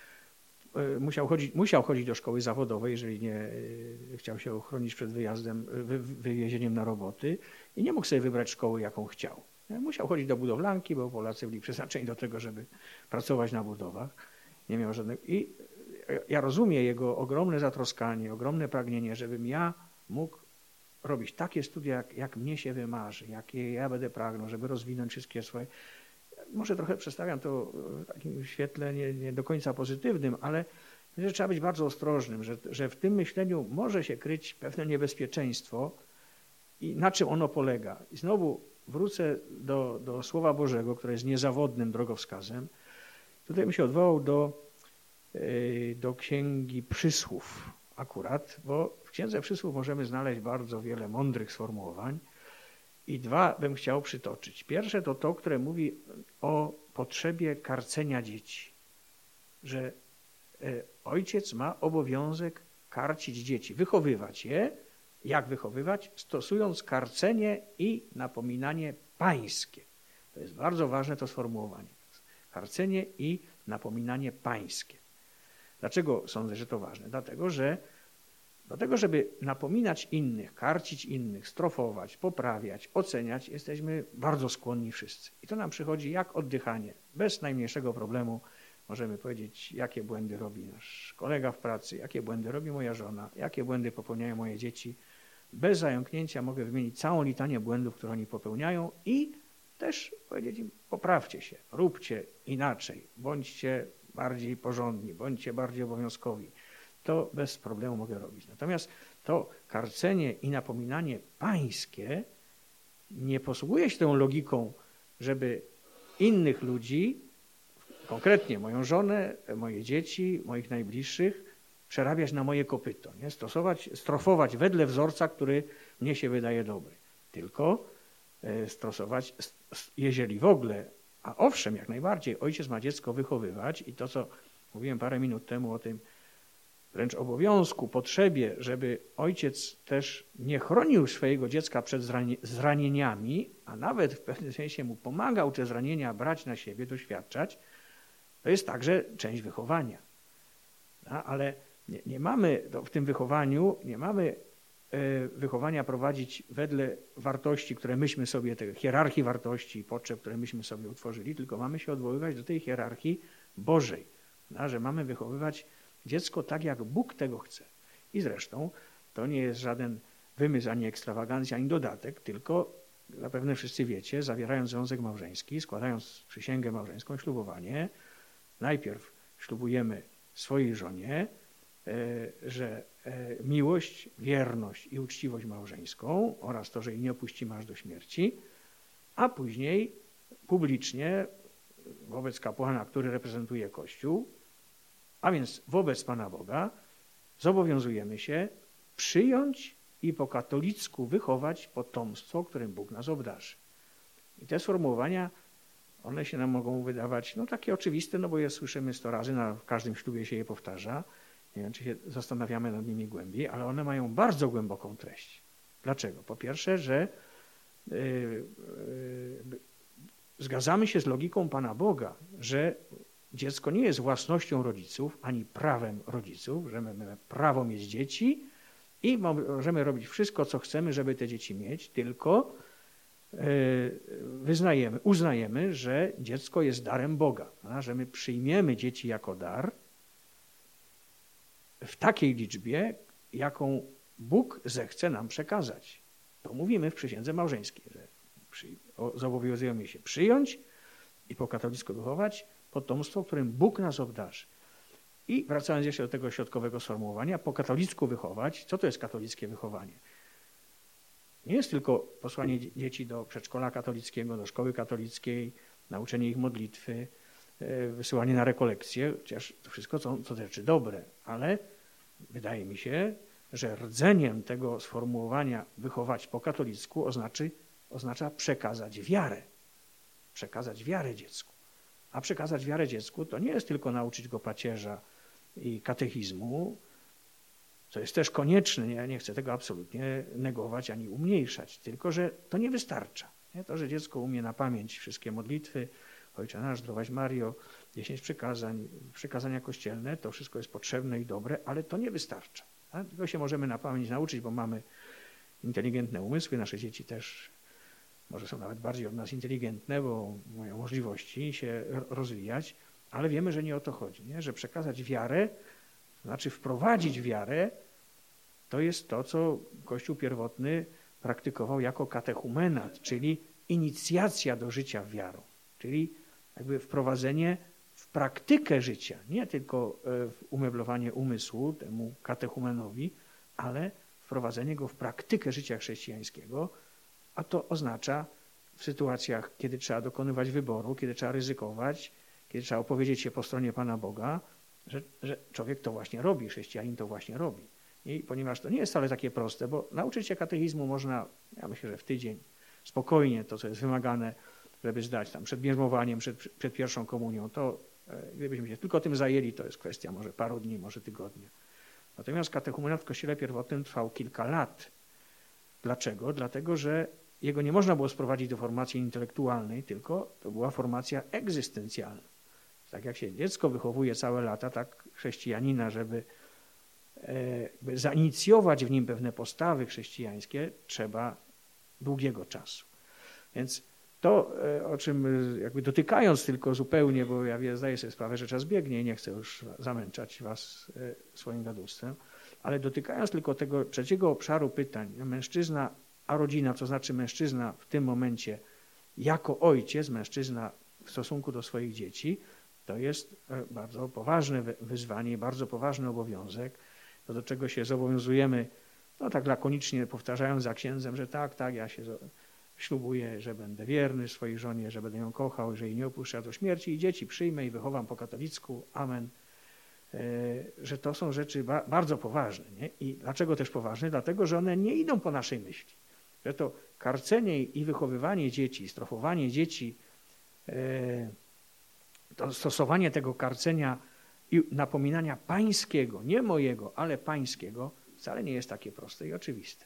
musiał chodzić do szkoły zawodowej, jeżeli nie chciał się uchronić przed wywiezieniem na roboty i nie mógł sobie wybrać szkoły, jaką chciał. Musiał chodzić do budowlanki, bo Polacy byli przeznaczeni do tego, żeby pracować na budowach. Nie miał żadnego. I ja rozumiem jego ogromne zatroskanie, ogromne pragnienie, żebym ja mógł robić takie studia, jak mnie się wymarzy, jakie ja będę pragnął, żeby rozwinąć wszystkie swoje. Może trochę przedstawiam to w takim świetle nie do końca pozytywnym, ale że trzeba być bardzo ostrożnym, że w tym myśleniu może się kryć pewne niebezpieczeństwo i na czym ono polega. I znowu wrócę do Słowa Bożego, które jest niezawodnym drogowskazem. Tutaj bym się odwołał do Księgi Przysłów akurat, bo w Księdze Przysłów możemy znaleźć bardzo wiele mądrych sformułowań i dwa bym chciał przytoczyć. Pierwsze to, które mówi o potrzebie karcenia dzieci, że ojciec ma obowiązek karcić dzieci, wychowywać je. Jak wychowywać? Stosując karcenie i napominanie pańskie. To jest bardzo ważne to sformułowanie. Karcenie i napominanie pańskie. Dlaczego sądzę, że to ważne? Dlatego, że Do tego, żeby napominać innych, karcić innych, strofować, poprawiać, oceniać, jesteśmy bardzo skłonni wszyscy. I to nam przychodzi jak oddychanie. Bez najmniejszego problemu możemy powiedzieć, jakie błędy robi nasz kolega w pracy, jakie błędy robi moja żona, jakie błędy popełniają moje dzieci. Bez zająknięcia mogę wymienić całą litanię błędów, które oni popełniają i też powiedzieć im, poprawcie się, róbcie inaczej, bądźcie bardziej porządni, bądźcie bardziej obowiązkowi. To bez problemu mogę robić. Natomiast to karcenie i napominanie pańskie nie posługuje się tą logiką, żeby innych ludzi, konkretnie moją żonę, moje dzieci, moich najbliższych, przerabiać na moje kopyto, nie? Strofować wedle wzorca, który mnie się wydaje dobry. Tylko stosować, jeżeli w ogóle, a owszem, jak najbardziej, ojciec ma dziecko wychowywać i to, co mówiłem parę minut temu o tym wręcz obowiązku, potrzebie, żeby ojciec też nie chronił swojego dziecka przed zranieniami, a nawet w pewnym sensie mu pomagał te zranienia brać na siebie, doświadczać, to jest także część wychowania. Ale nie mamy w tym wychowaniu, nie mamy wychowania prowadzić wedle wartości, które myśmy sobie, tej hierarchii wartości i potrzeb, które myśmy sobie utworzyli, tylko mamy się odwoływać do tej hierarchii Bożej, że mamy wychowywać dziecko tak, jak Bóg tego chce. I zresztą to nie jest żaden wymysł, ani ekstrawagancja, ani dodatek, tylko zapewne wszyscy wiecie, zawierając związek małżeński, składając przysięgę małżeńską, ślubowanie, najpierw ślubujemy swojej żonie, że miłość, wierność i uczciwość małżeńską oraz to, że jej nie opuścimy aż do śmierci, a później publicznie wobec kapłana, który reprezentuje Kościół, a więc wobec Pana Boga, zobowiązujemy się przyjąć i po katolicku wychować potomstwo, którym Bóg nas obdarzy. I te sformułowania, one się nam mogą wydawać takie oczywiste, bo je słyszymy 100 razy, w każdym ślubie się je powtarza. Nie wiem, czy się zastanawiamy nad nimi głębiej, ale one mają bardzo głęboką treść. Dlaczego? Po pierwsze, że zgadzamy się z logiką Pana Boga, że dziecko nie jest własnością rodziców, ani prawem rodziców, że mamy prawo mieć dzieci i możemy robić wszystko, co chcemy, żeby te dzieci mieć, tylko uznajemy, że dziecko jest darem Boga, że my przyjmiemy dzieci jako dar w takiej liczbie, jaką Bóg zechce nam przekazać. To mówimy w przysiędze małżeńskiej, że zobowiązujemy się przyjąć i po katolicku wychować potomstwo, którym Bóg nas obdarzy. I wracając jeszcze do tego środkowego sformułowania, po katolicku wychować. Co to jest katolickie wychowanie? Nie jest tylko posłanie dzieci do przedszkola katolickiego, do szkoły katolickiej, nauczenie ich modlitwy, wysyłanie na rekolekcje, chociaż to wszystko to rzeczy dobre, ale wydaje mi się, że rdzeniem tego sformułowania wychować po katolicku oznacza przekazać wiarę. Przekazać wiarę dziecku. A przekazać wiarę dziecku to nie jest tylko nauczyć go pacierza i katechizmu, co jest też konieczne, ja nie chcę tego absolutnie negować ani umniejszać, tylko że to nie wystarcza. Nie? To, że dziecko umie na pamięć wszystkie modlitwy, Ojcze nasz, Zdrowaś Mario, 10 przykazań, przykazania kościelne, to wszystko jest potrzebne i dobre, ale to nie wystarcza. Tego się możemy na pamięć nauczyć, bo mamy inteligentne umysły, nasze dzieci też może są nawet bardziej od nas inteligentne, bo mają możliwości się rozwijać, ale wiemy, że nie o to chodzi, nie? Że przekazać wiarę, to znaczy wprowadzić wiarę, to jest to, co Kościół pierwotny praktykował jako katechumenat, czyli inicjacja do życia wiarą, czyli jakby wprowadzenie w praktykę życia, nie tylko w umeblowanie umysłu temu katechumenowi, ale wprowadzenie go w praktykę życia chrześcijańskiego, a to oznacza w sytuacjach, kiedy trzeba dokonywać wyboru, kiedy trzeba ryzykować, kiedy trzeba opowiedzieć się po stronie Pana Boga, że człowiek to właśnie robi, chrześcijanin to właśnie robi. I ponieważ to nie jest wcale takie proste, bo nauczyć się katechizmu można, ja myślę, że w tydzień, spokojnie to, co jest wymagane, żeby zdać tam przed bierzmowaniem, przed pierwszą komunią, to gdybyśmy się tylko tym zajęli, to jest kwestia może paru dni, może tygodnia. Natomiast katechumenat w Kościele pierwotnym trwał kilka lat. Dlaczego? Dlatego, że jego nie można było sprowadzić do formacji intelektualnej, tylko to była formacja egzystencjalna. Tak jak się dziecko wychowuje całe lata, tak chrześcijanina, żeby by zainicjować w nim pewne postawy chrześcijańskie, trzeba długiego czasu. Więc to, o czym jakby dotykając tylko zupełnie, bo ja zdaję sobie sprawę, że czas biegnie i nie chcę już zamęczać was swoim gadulstwem, ale dotykając tylko tego trzeciego obszaru pytań, mężczyzna a rodzina, to znaczy mężczyzna w tym momencie jako ojciec, mężczyzna w stosunku do swoich dzieci, to jest bardzo poważne wyzwanie, bardzo poważny obowiązek, do czego się zobowiązujemy, no tak lakonicznie powtarzając za księdzem, że tak, ja się ślubuję, że będę wierny swojej żonie, że będę ją kochał, że jej nie opuszczę do śmierci i dzieci przyjmę i wychowam po katolicku, amen. Że to są rzeczy bardzo poważne. Nie? I dlaczego też poważne? Dlatego, że one nie idą po naszej myśli. Że to karcenie i wychowywanie dzieci, strofowanie dzieci, to stosowanie tego karcenia i napominania pańskiego, nie mojego, ale pańskiego, wcale nie jest takie proste i oczywiste.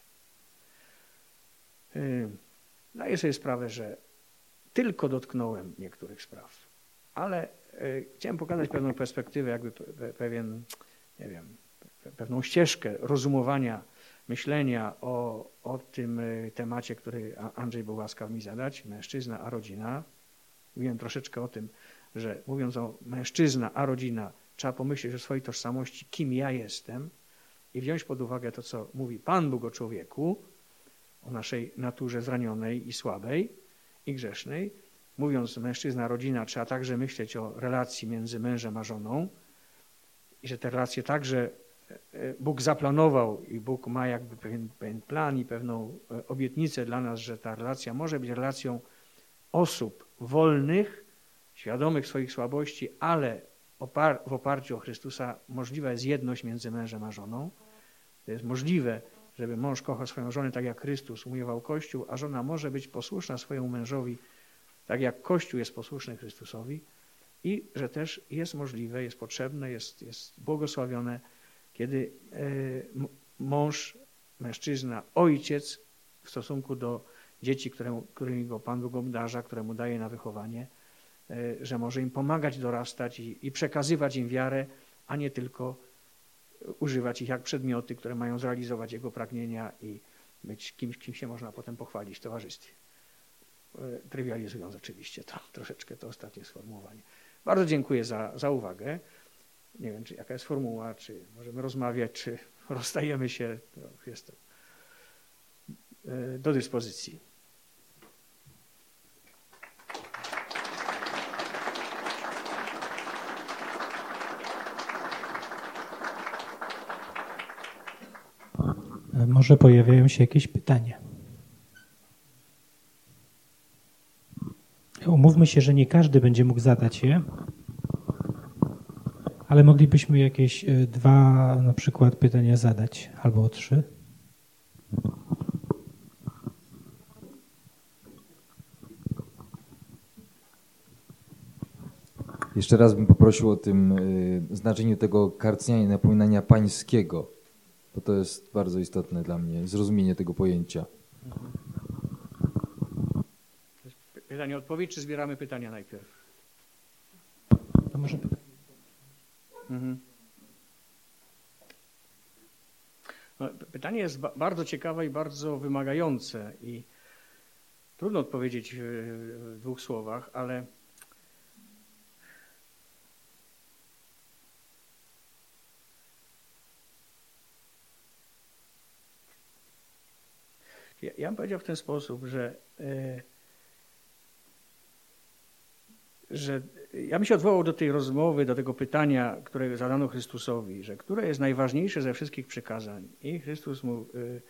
Zdaję sobie sprawę, że tylko dotknąłem niektórych spraw, ale chciałem pokazać pewną perspektywę, jakby pewien, nie wiem, pewną ścieżkę rozumowania, myślenia o tym temacie, który Andrzej był łaskaw mi zadać, mężczyzna a rodzina. Mówiłem troszeczkę o tym, że mówiąc o mężczyzna a rodzina, trzeba pomyśleć o swojej tożsamości, kim ja jestem i wziąć pod uwagę to, co mówi Pan Bóg o człowieku, o naszej naturze zranionej i słabej i grzesznej. Mówiąc mężczyzna, rodzina, trzeba także myśleć o relacji między mężem a żoną i że te relacje także Bóg zaplanował i Bóg ma jakby pewien plan i pewną obietnicę dla nas, że ta relacja może być relacją osób wolnych, świadomych swoich słabości, ale w oparciu o Chrystusa możliwa jest jedność między mężem a żoną. To jest możliwe, żeby mąż kochał swoją żonę tak jak Chrystus umiłował Kościół, a żona może być posłuszna swojemu mężowi tak jak Kościół jest posłuszny Chrystusowi i że też jest możliwe, jest potrzebne, jest błogosławione, kiedy mąż, mężczyzna, ojciec w stosunku do dzieci, którymi go Pan Bóg obdarza, któremu daje na wychowanie, że może im pomagać dorastać i przekazywać im wiarę, a nie tylko używać ich jak przedmioty, które mają zrealizować jego pragnienia i być kimś, kim się można potem pochwalić w towarzystwie. Trywializując oczywiście troszeczkę to ostatnie sformułowanie. Bardzo dziękuję za uwagę. Nie wiem, jaka jest formuła, czy możemy rozmawiać, czy rozstajemy się. Jestem do dyspozycji. Może pojawiają się jakieś pytania. Umówmy się, że nie każdy będzie mógł zadać je, ale moglibyśmy jakieś 2 na przykład pytania zadać, albo 3. Jeszcze raz bym poprosił o tym znaczeniu tego karcenia i napominania pańskiego, bo to jest bardzo istotne dla mnie, zrozumienie tego pojęcia. Pytanie, odpowiedź, czy zbieramy pytania najpierw? To może pytanie. No, pytanie jest bardzo ciekawe i bardzo wymagające i trudno odpowiedzieć w 2 słowach, ale ja bym powiedział w ten sposób, że ja bym się odwołał do tej rozmowy, do tego pytania, które zadano Chrystusowi, że które jest najważniejsze ze wszystkich przykazań. I Chrystus mu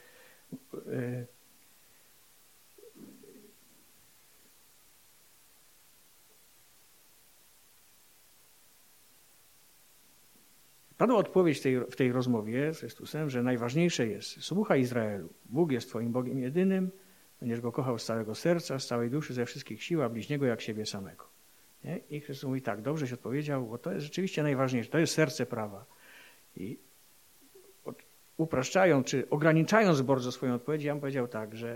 padła odpowiedź w tej rozmowie z Chrystusem, że najważniejsze jest: słuchaj Izraelu, Bóg jest twoim Bogiem jedynym, będziesz Go kochał z całego serca, z całej duszy, ze wszystkich sił, a bliźniego jak siebie samego. Nie? I Chrystus mówi tak, dobrze się odpowiedział, bo to jest rzeczywiście najważniejsze, to jest serce prawa. I upraszczając czy ograniczając bardzo swoją odpowiedź, ja bym powiedział tak, że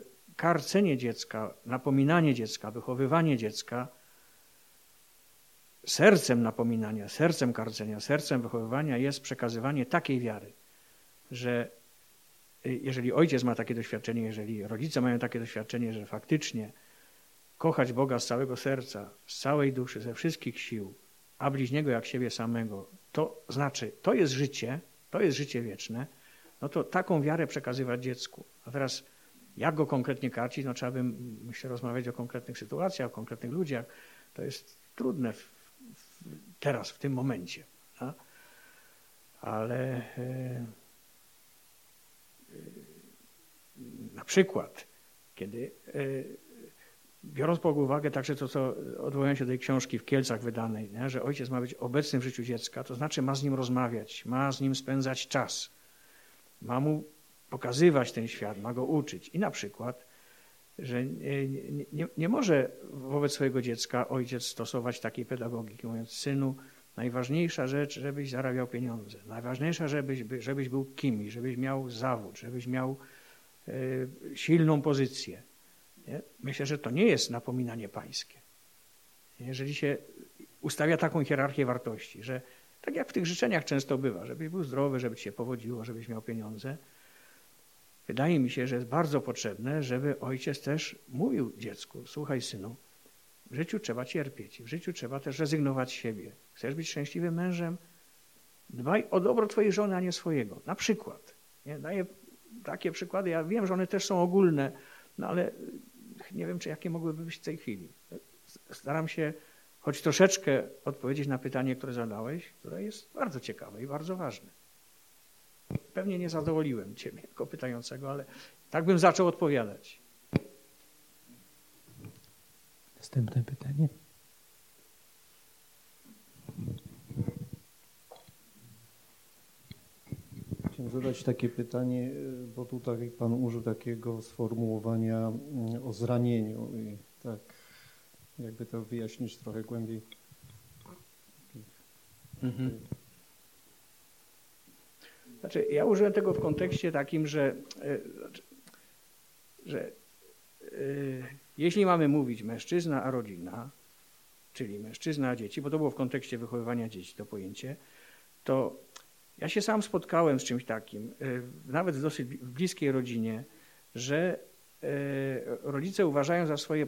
karcenie dziecka, napominanie dziecka, wychowywanie dziecka sercem napominania, sercem karcenia, sercem wychowywania jest przekazywanie takiej wiary, że jeżeli ojciec ma takie doświadczenie, jeżeli rodzice mają takie doświadczenie, że faktycznie kochać Boga z całego serca, z całej duszy, ze wszystkich sił, a bliźniego jak siebie samego, to znaczy, to jest życie wieczne, no to taką wiarę przekazywać dziecku. A teraz jak go konkretnie karcić, no trzeba by, myślę, rozmawiać o konkretnych sytuacjach, o konkretnych ludziach. To jest trudne teraz, w tym momencie. No? Ale na przykład, kiedy biorąc pod uwagę także to, co odwołują się do tej książki w Kielcach wydanej, nie? Że ojciec ma być obecny w życiu dziecka, to znaczy ma z nim rozmawiać, ma z nim spędzać czas, ma mu pokazywać ten świat, ma go uczyć. I na przykład, że nie może wobec swojego dziecka ojciec stosować takiej pedagogiki, mówiąc: synu, najważniejsza rzecz, żebyś zarabiał pieniądze, najważniejsza, żebyś był kimś, żebyś miał zawód, żebyś miał silną pozycję. Nie? Myślę, że to nie jest napominanie pańskie. Jeżeli się ustawia taką hierarchię wartości, że tak jak w tych życzeniach często bywa, żebyś był zdrowy, żeby ci się powodziło, żebyś miał pieniądze, wydaje mi się, że jest bardzo potrzebne, żeby ojciec też mówił dziecku: słuchaj, synu, w życiu trzeba cierpieć, w życiu trzeba też rezygnować z siebie. Chcesz być szczęśliwym mężem? Dbaj o dobro twojej żony, a nie swojego. Na przykład. Nie? Daję takie przykłady. Ja wiem, że one też są ogólne, no ale nie wiem, czy jakie mogłyby być w tej chwili. Staram się choć troszeczkę odpowiedzieć na pytanie, które zadałeś, które jest bardzo ciekawe i bardzo ważne. Pewnie nie zadowoliłem ciebie jako pytającego, ale tak bym zaczął odpowiadać. Następne pytanie. Chciałem zadać takie pytanie, bo tutaj Pan użył takiego sformułowania o zranieniu i tak jakby to wyjaśnić trochę głębiej. Znaczy, ja użyłem tego w kontekście takim, że jeśli mamy mówić mężczyzna a rodzina, czyli mężczyzna a dzieci, bo to było w kontekście wychowywania dzieci to pojęcie, to ja się sam spotkałem z czymś takim, nawet w dosyć bliskiej rodzinie, że rodzice uważają za swój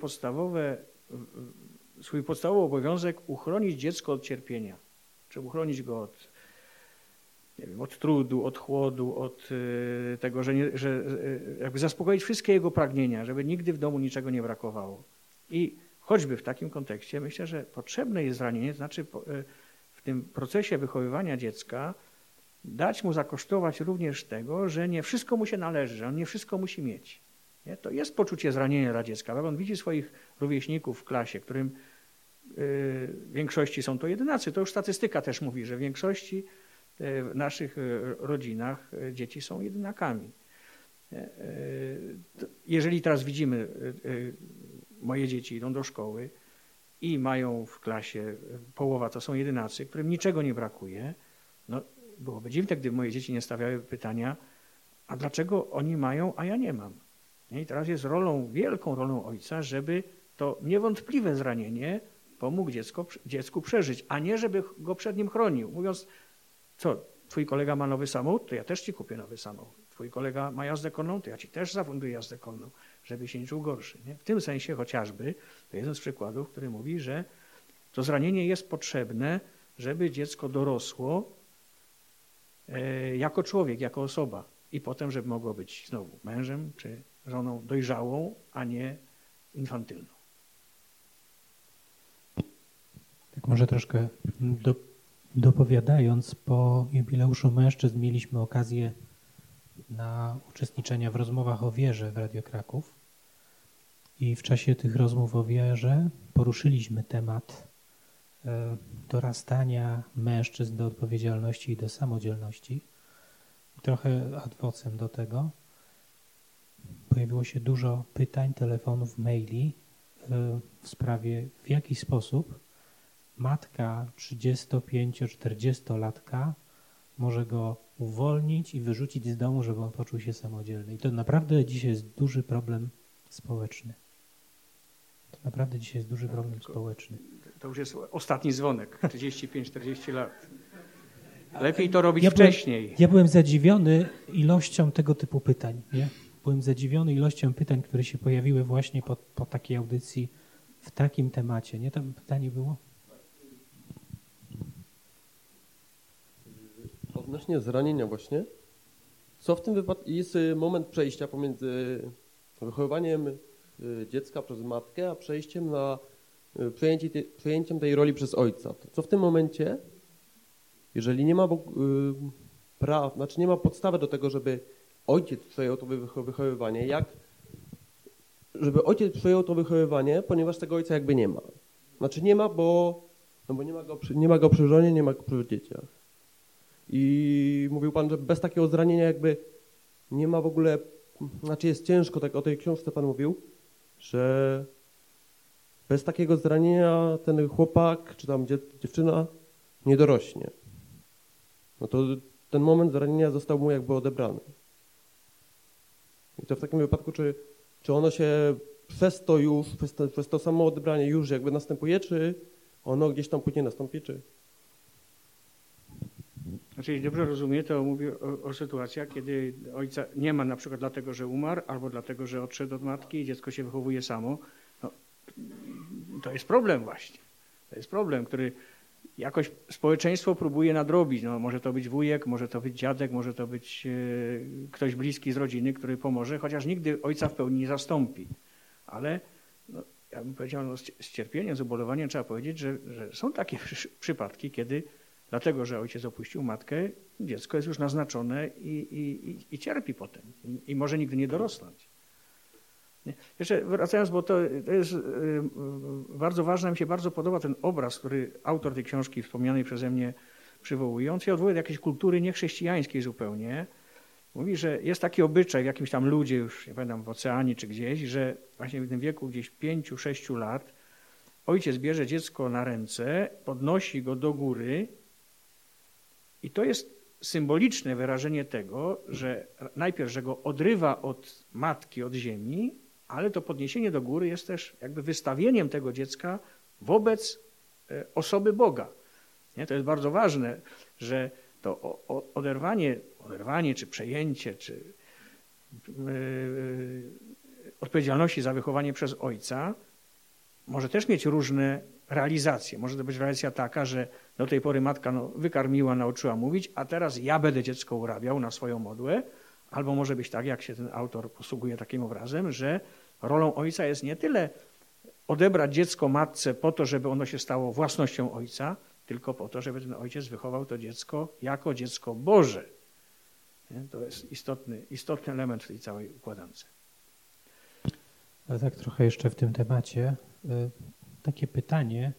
podstawowy obowiązek uchronić dziecko od cierpienia, czy uchronić go od, nie wiem, od trudu, od chłodu, od tego, że jakby zaspokoić wszystkie jego pragnienia, żeby nigdy w domu niczego nie brakowało. I choćby w takim kontekście myślę, że potrzebne jest zranienie, to znaczy w tym procesie wychowywania dziecka dać mu zakosztować również tego, że nie wszystko mu się należy, że on nie wszystko musi mieć. Nie? To jest poczucie zranienia dla dziecka. Jak on widzi swoich rówieśników w klasie, którym w większości są to jedynacy, to już statystyka też mówi, że w większości w naszych rodzinach dzieci są jedynakami. Jeżeli teraz widzimy, moje dzieci idą do szkoły i mają w klasie połowa to są jedynacy, którym niczego nie brakuje, no byłoby dziwne, gdyby moje dzieci nie stawiały pytania: a dlaczego oni mają, a ja nie mam? I teraz jest wielką rolą ojca, żeby to niewątpliwe zranienie pomógł dziecku przeżyć, a nie żeby go przed nim chronił. Mówiąc: co, twój kolega ma nowy samochód, to ja też ci kupię nowy samochód. Twój kolega ma jazdę konną, to ja ci też zafunduję jazdę konną, żeby się nie czuł gorszy. Nie? W tym sensie chociażby, to jeden z przykładów, który mówi, że to zranienie jest potrzebne, żeby dziecko dorosło jako człowiek, jako osoba i potem, żeby mogło być znowu mężem czy żoną dojrzałą, a nie infantylną. Tak może troszkę dopowiadając, po jubileuszu mężczyzn mieliśmy okazję na uczestniczenia w rozmowach o wierze w Radio Kraków i w czasie tych rozmów o wierze poruszyliśmy temat dorastania mężczyzn do odpowiedzialności i do samodzielności. Trochę ad vocem do tego pojawiło się dużo pytań, telefonów, maili w sprawie, w jaki sposób matka 35-40-latka może go uwolnić i wyrzucić z domu, żeby on poczuł się samodzielny. I to naprawdę dzisiaj jest duży problem społeczny. To już jest ostatni dzwonek, 35-40 lat. Lepiej to robić wcześniej. Ja byłem zadziwiony ilością tego typu pytań. Nie? Byłem zadziwiony ilością pytań, które się pojawiły właśnie po takiej audycji w takim temacie. Nie, tam pytanie było? Odnośnie zranienia właśnie, co w tym wypadku jest moment przejścia pomiędzy wychowywaniem dziecka przez matkę, a przejściem na przejęciem tej roli przez ojca. To co w tym momencie, jeżeli nie ma nie ma podstawy do tego, żeby ojciec przejął to wychowywanie, żeby ojciec przejął to wychowywanie, ponieważ tego ojca jakby nie ma. Znaczy nie ma, bo nie ma go przy żonie, nie ma go przy dzieciach. I mówił pan, że bez takiego zranienia jakby nie ma w ogóle, znaczy jest ciężko, tak o tej książce pan mówił, że bez takiego zranienia ten chłopak czy tam dziewczyna nie dorośnie. No to ten moment zranienia został mu jakby odebrany. I to w takim wypadku, czy ono się przez to samo odebranie już jakby następuje, czy ono gdzieś tam później nastąpi, czy... Znaczy, jeśli dobrze rozumiem, to mówię o sytuacjach, kiedy ojca nie ma na przykład dlatego, że umarł, albo dlatego, że odszedł od matki i dziecko się wychowuje samo. No, to jest problem właśnie. To jest problem, który jakoś społeczeństwo próbuje nadrobić. No, może to być wujek, może to być dziadek, może to być ktoś bliski z rodziny, który pomoże, chociaż nigdy ojca w pełni nie zastąpi. Ale no, ja bym powiedział, no, z cierpieniem, z ubolewaniem trzeba powiedzieć, że są takie przypadki, kiedy dlatego, że ojciec opuścił matkę, dziecko jest już naznaczone i cierpi potem. I może nigdy nie dorosnąć. Nie? Jeszcze wracając, bo to jest bardzo ważne, mi się bardzo podoba ten obraz, który autor tej książki wspomnianej przeze mnie przywołuje. On się odwołuje do jakiejś kultury niechrześcijańskiej zupełnie. Mówi, że jest taki obyczaj w jakimś tam ludzie, już nie pamiętam, w Oceanii czy gdzieś, że właśnie w tym wieku gdzieś 5-6 lat ojciec bierze dziecko na ręce, podnosi go do góry i to jest symboliczne wyrażenie tego, że najpierw, że go odrywa od matki, od ziemi, ale to podniesienie do góry jest też jakby wystawieniem tego dziecka wobec osoby Boga. Nie? To jest bardzo ważne, że to oderwanie czy przejęcie, czy odpowiedzialności za wychowanie przez ojca może też mieć różne realizacje. Może to być realizacja taka, że do tej pory matka wykarmiła, nauczyła mówić, a teraz ja będę dziecko urabiał na swoją modłę. Albo może być tak, jak się ten autor posługuje takim obrazem, że rolą ojca jest nie tyle odebrać dziecko matce po to, żeby ono się stało własnością ojca, tylko po to, żeby ten ojciec wychował to dziecko jako dziecko Boże. Nie? To jest istotny element w tej całej układance. Ale tak trochę jeszcze w tym temacie. Takie pytanie,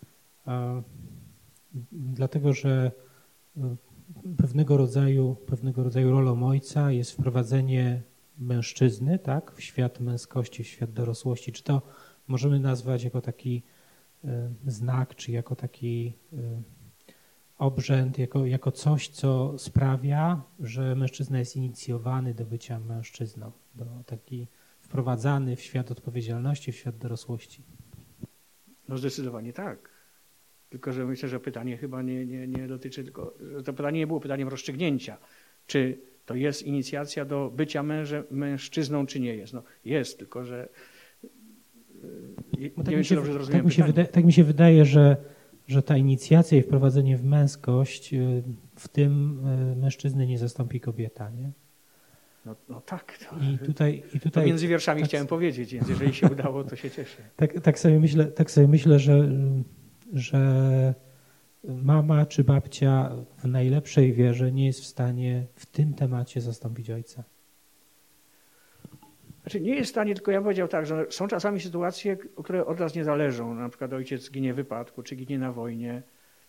dlatego że pewnego rodzaju rolą ojca jest wprowadzenie mężczyzny, tak, w świat męskości, w świat dorosłości. Czy to możemy nazwać jako taki znak, czy jako taki obrzęd, jako coś, co sprawia, że mężczyzna jest inicjowany do bycia mężczyzną, taki wprowadzany w świat odpowiedzialności, w świat dorosłości? No zdecydowanie tak. Tylko że myślę, że pytanie chyba nie dotyczy tylko, że to pytanie nie było pytaniem rozstrzygnięcia, czy to jest inicjacja do bycia mężczyzną, czy nie jest. No jest, tylko że nie wiem, czy dobrze zrozumiałem pytanie. Tak mi się wydaje, że ta inicjacja i wprowadzenie w męskość, w tym mężczyzny nie zastąpi kobieta, nie? No tak. To między wierszami tak, chciałem powiedzieć, więc jeżeli się udało, to się cieszę. Tak sobie myślę, że mama czy babcia w najlepszej wierze nie jest w stanie w tym temacie zastąpić ojca. Znaczy nie jest w stanie, tylko ja powiedział tak, że są czasami sytuacje, które od nas nie zależą. Na przykład ojciec ginie w wypadku, czy ginie na wojnie.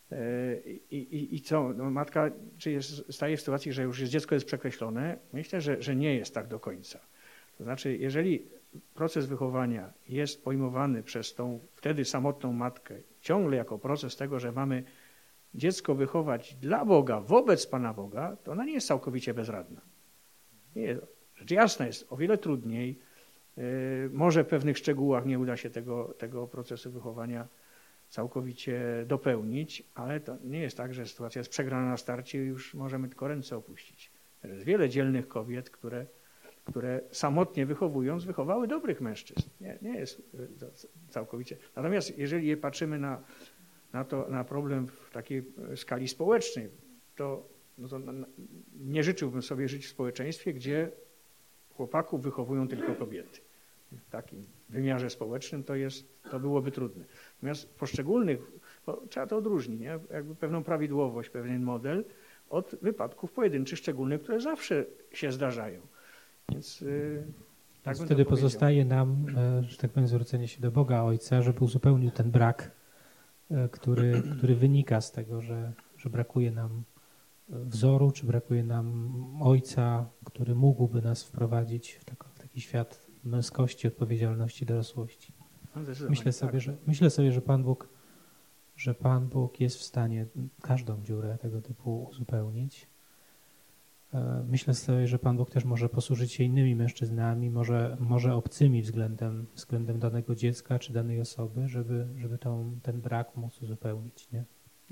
I co? No matka staje w sytuacji, że już dziecko jest przekreślone. Myślę, że nie jest tak do końca. To znaczy, jeżeli proces wychowania jest pojmowany przez tą wtedy samotną matkę ciągle jako proces tego, że mamy dziecko wychować dla Boga, wobec Pana Boga, to ona nie jest całkowicie bezradna. Nie, rzecz jasna jest o wiele trudniej. Może w pewnych szczegółach nie uda się tego procesu wychowania całkowicie dopełnić, ale to nie jest tak, że sytuacja jest przegrana na starcie i już możemy tylko ręce opuścić. Jest wiele dzielnych kobiet, które samotnie wychowując, wychowały dobrych mężczyzn. Nie jest to całkowicie. Natomiast jeżeli patrzymy na problem w takiej skali społecznej, to nie życzyłbym sobie żyć w społeczeństwie, gdzie chłopaków wychowują tylko kobiety. W takim wymiarze społecznym to byłoby trudne. Natomiast w poszczególnych, bo trzeba to odróżnić, nie? Jakby pewną prawidłowość, pewien model od wypadków pojedynczych, szczególnych, które zawsze się zdarzają. Więc tak bym wtedy to powiedział. pozostaje nam, że tak powiem, zwrócenie się do Boga Ojca, żeby uzupełnił ten brak, który wynika z tego, że brakuje nam wzoru, czy brakuje nam Ojca, który mógłby nas wprowadzić w taki świat męskości, odpowiedzialności, dorosłości. Myślę sobie, że Pan Bóg jest w stanie każdą dziurę tego typu uzupełnić. Myślę sobie, że Pan Bóg też może posłużyć się innymi mężczyznami, może obcymi względem danego dziecka czy danej osoby, żeby ten brak móc uzupełnić. Nie?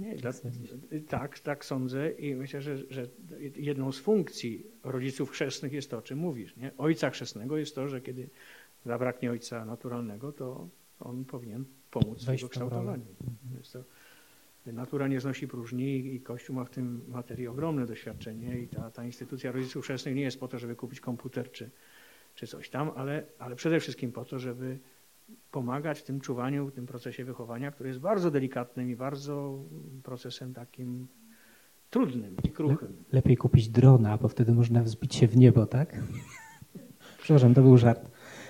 Tak sądzę i myślę, że jedną z funkcji rodziców chrzestnych jest to, o czym mówisz. Nie? Ojca chrzestnego jest to, że kiedy zabraknie ojca naturalnego, to on powinien pomóc w jego kształtowaniu. Natura nie znosi próżni i Kościół ma w tym materii ogromne doświadczenie i ta instytucja rodziców chrzestnych nie jest po to, żeby kupić komputer czy coś tam, ale przede wszystkim po to, żeby pomagać w tym czuwaniu, w tym procesie wychowania, który jest bardzo delikatnym i bardzo procesem takim trudnym i kruchym. Lepiej kupić drona, bo wtedy można wzbić się w niebo, tak? Przepraszam, to był żart.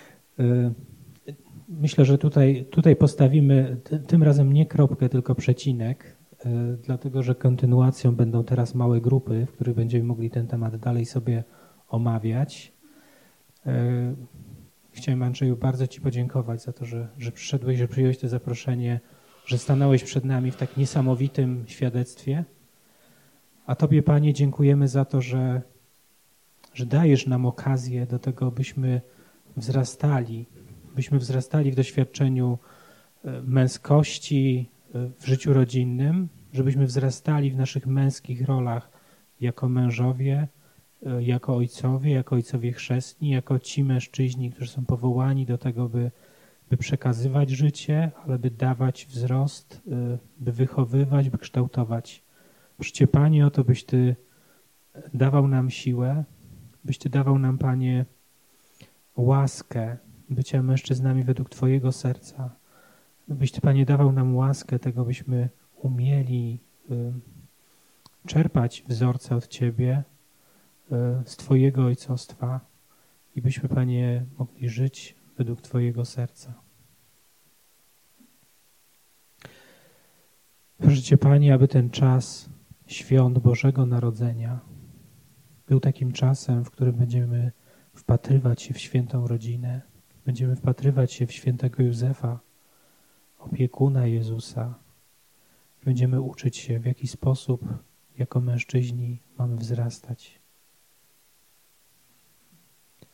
Myślę, że tutaj postawimy tym razem nie kropkę, tylko przecinek, dlatego że kontynuacją będą teraz małe grupy, w których będziemy mogli ten temat dalej sobie omawiać. Chciałem, Andrzeju, bardzo Ci podziękować za to, że przyszedłeś, że przyjąłeś to zaproszenie, że stanąłeś przed nami w tak niesamowitym świadectwie. A Tobie, Panie, dziękujemy za to, że dajesz nam okazję do tego, byśmy wzrastali w doświadczeniu męskości w życiu rodzinnym, żebyśmy wzrastali w naszych męskich rolach jako mężowie, jako ojcowie chrzestni, jako ci mężczyźni, którzy są powołani do tego, by przekazywać życie, ale by dawać wzrost, by wychowywać, by kształtować. Proszę Cię, Panie, o to, byś Ty dawał nam siłę, byś Ty dawał nam, Panie, łaskę bycia mężczyznami według Twojego serca. Byś Ty, Panie, dawał nam łaskę tego, byśmy umieli czerpać wzorce od Ciebie, z Twojego ojcostwa i byśmy, Panie, mogli żyć według Twojego serca. Proszę Cię, Panie, aby ten czas świąt Bożego Narodzenia był takim czasem, w którym będziemy wpatrywać się w świętą rodzinę, będziemy wpatrywać się w świętego Józefa, opiekuna Jezusa. Będziemy uczyć się, w jaki sposób jako mężczyźni mamy wzrastać.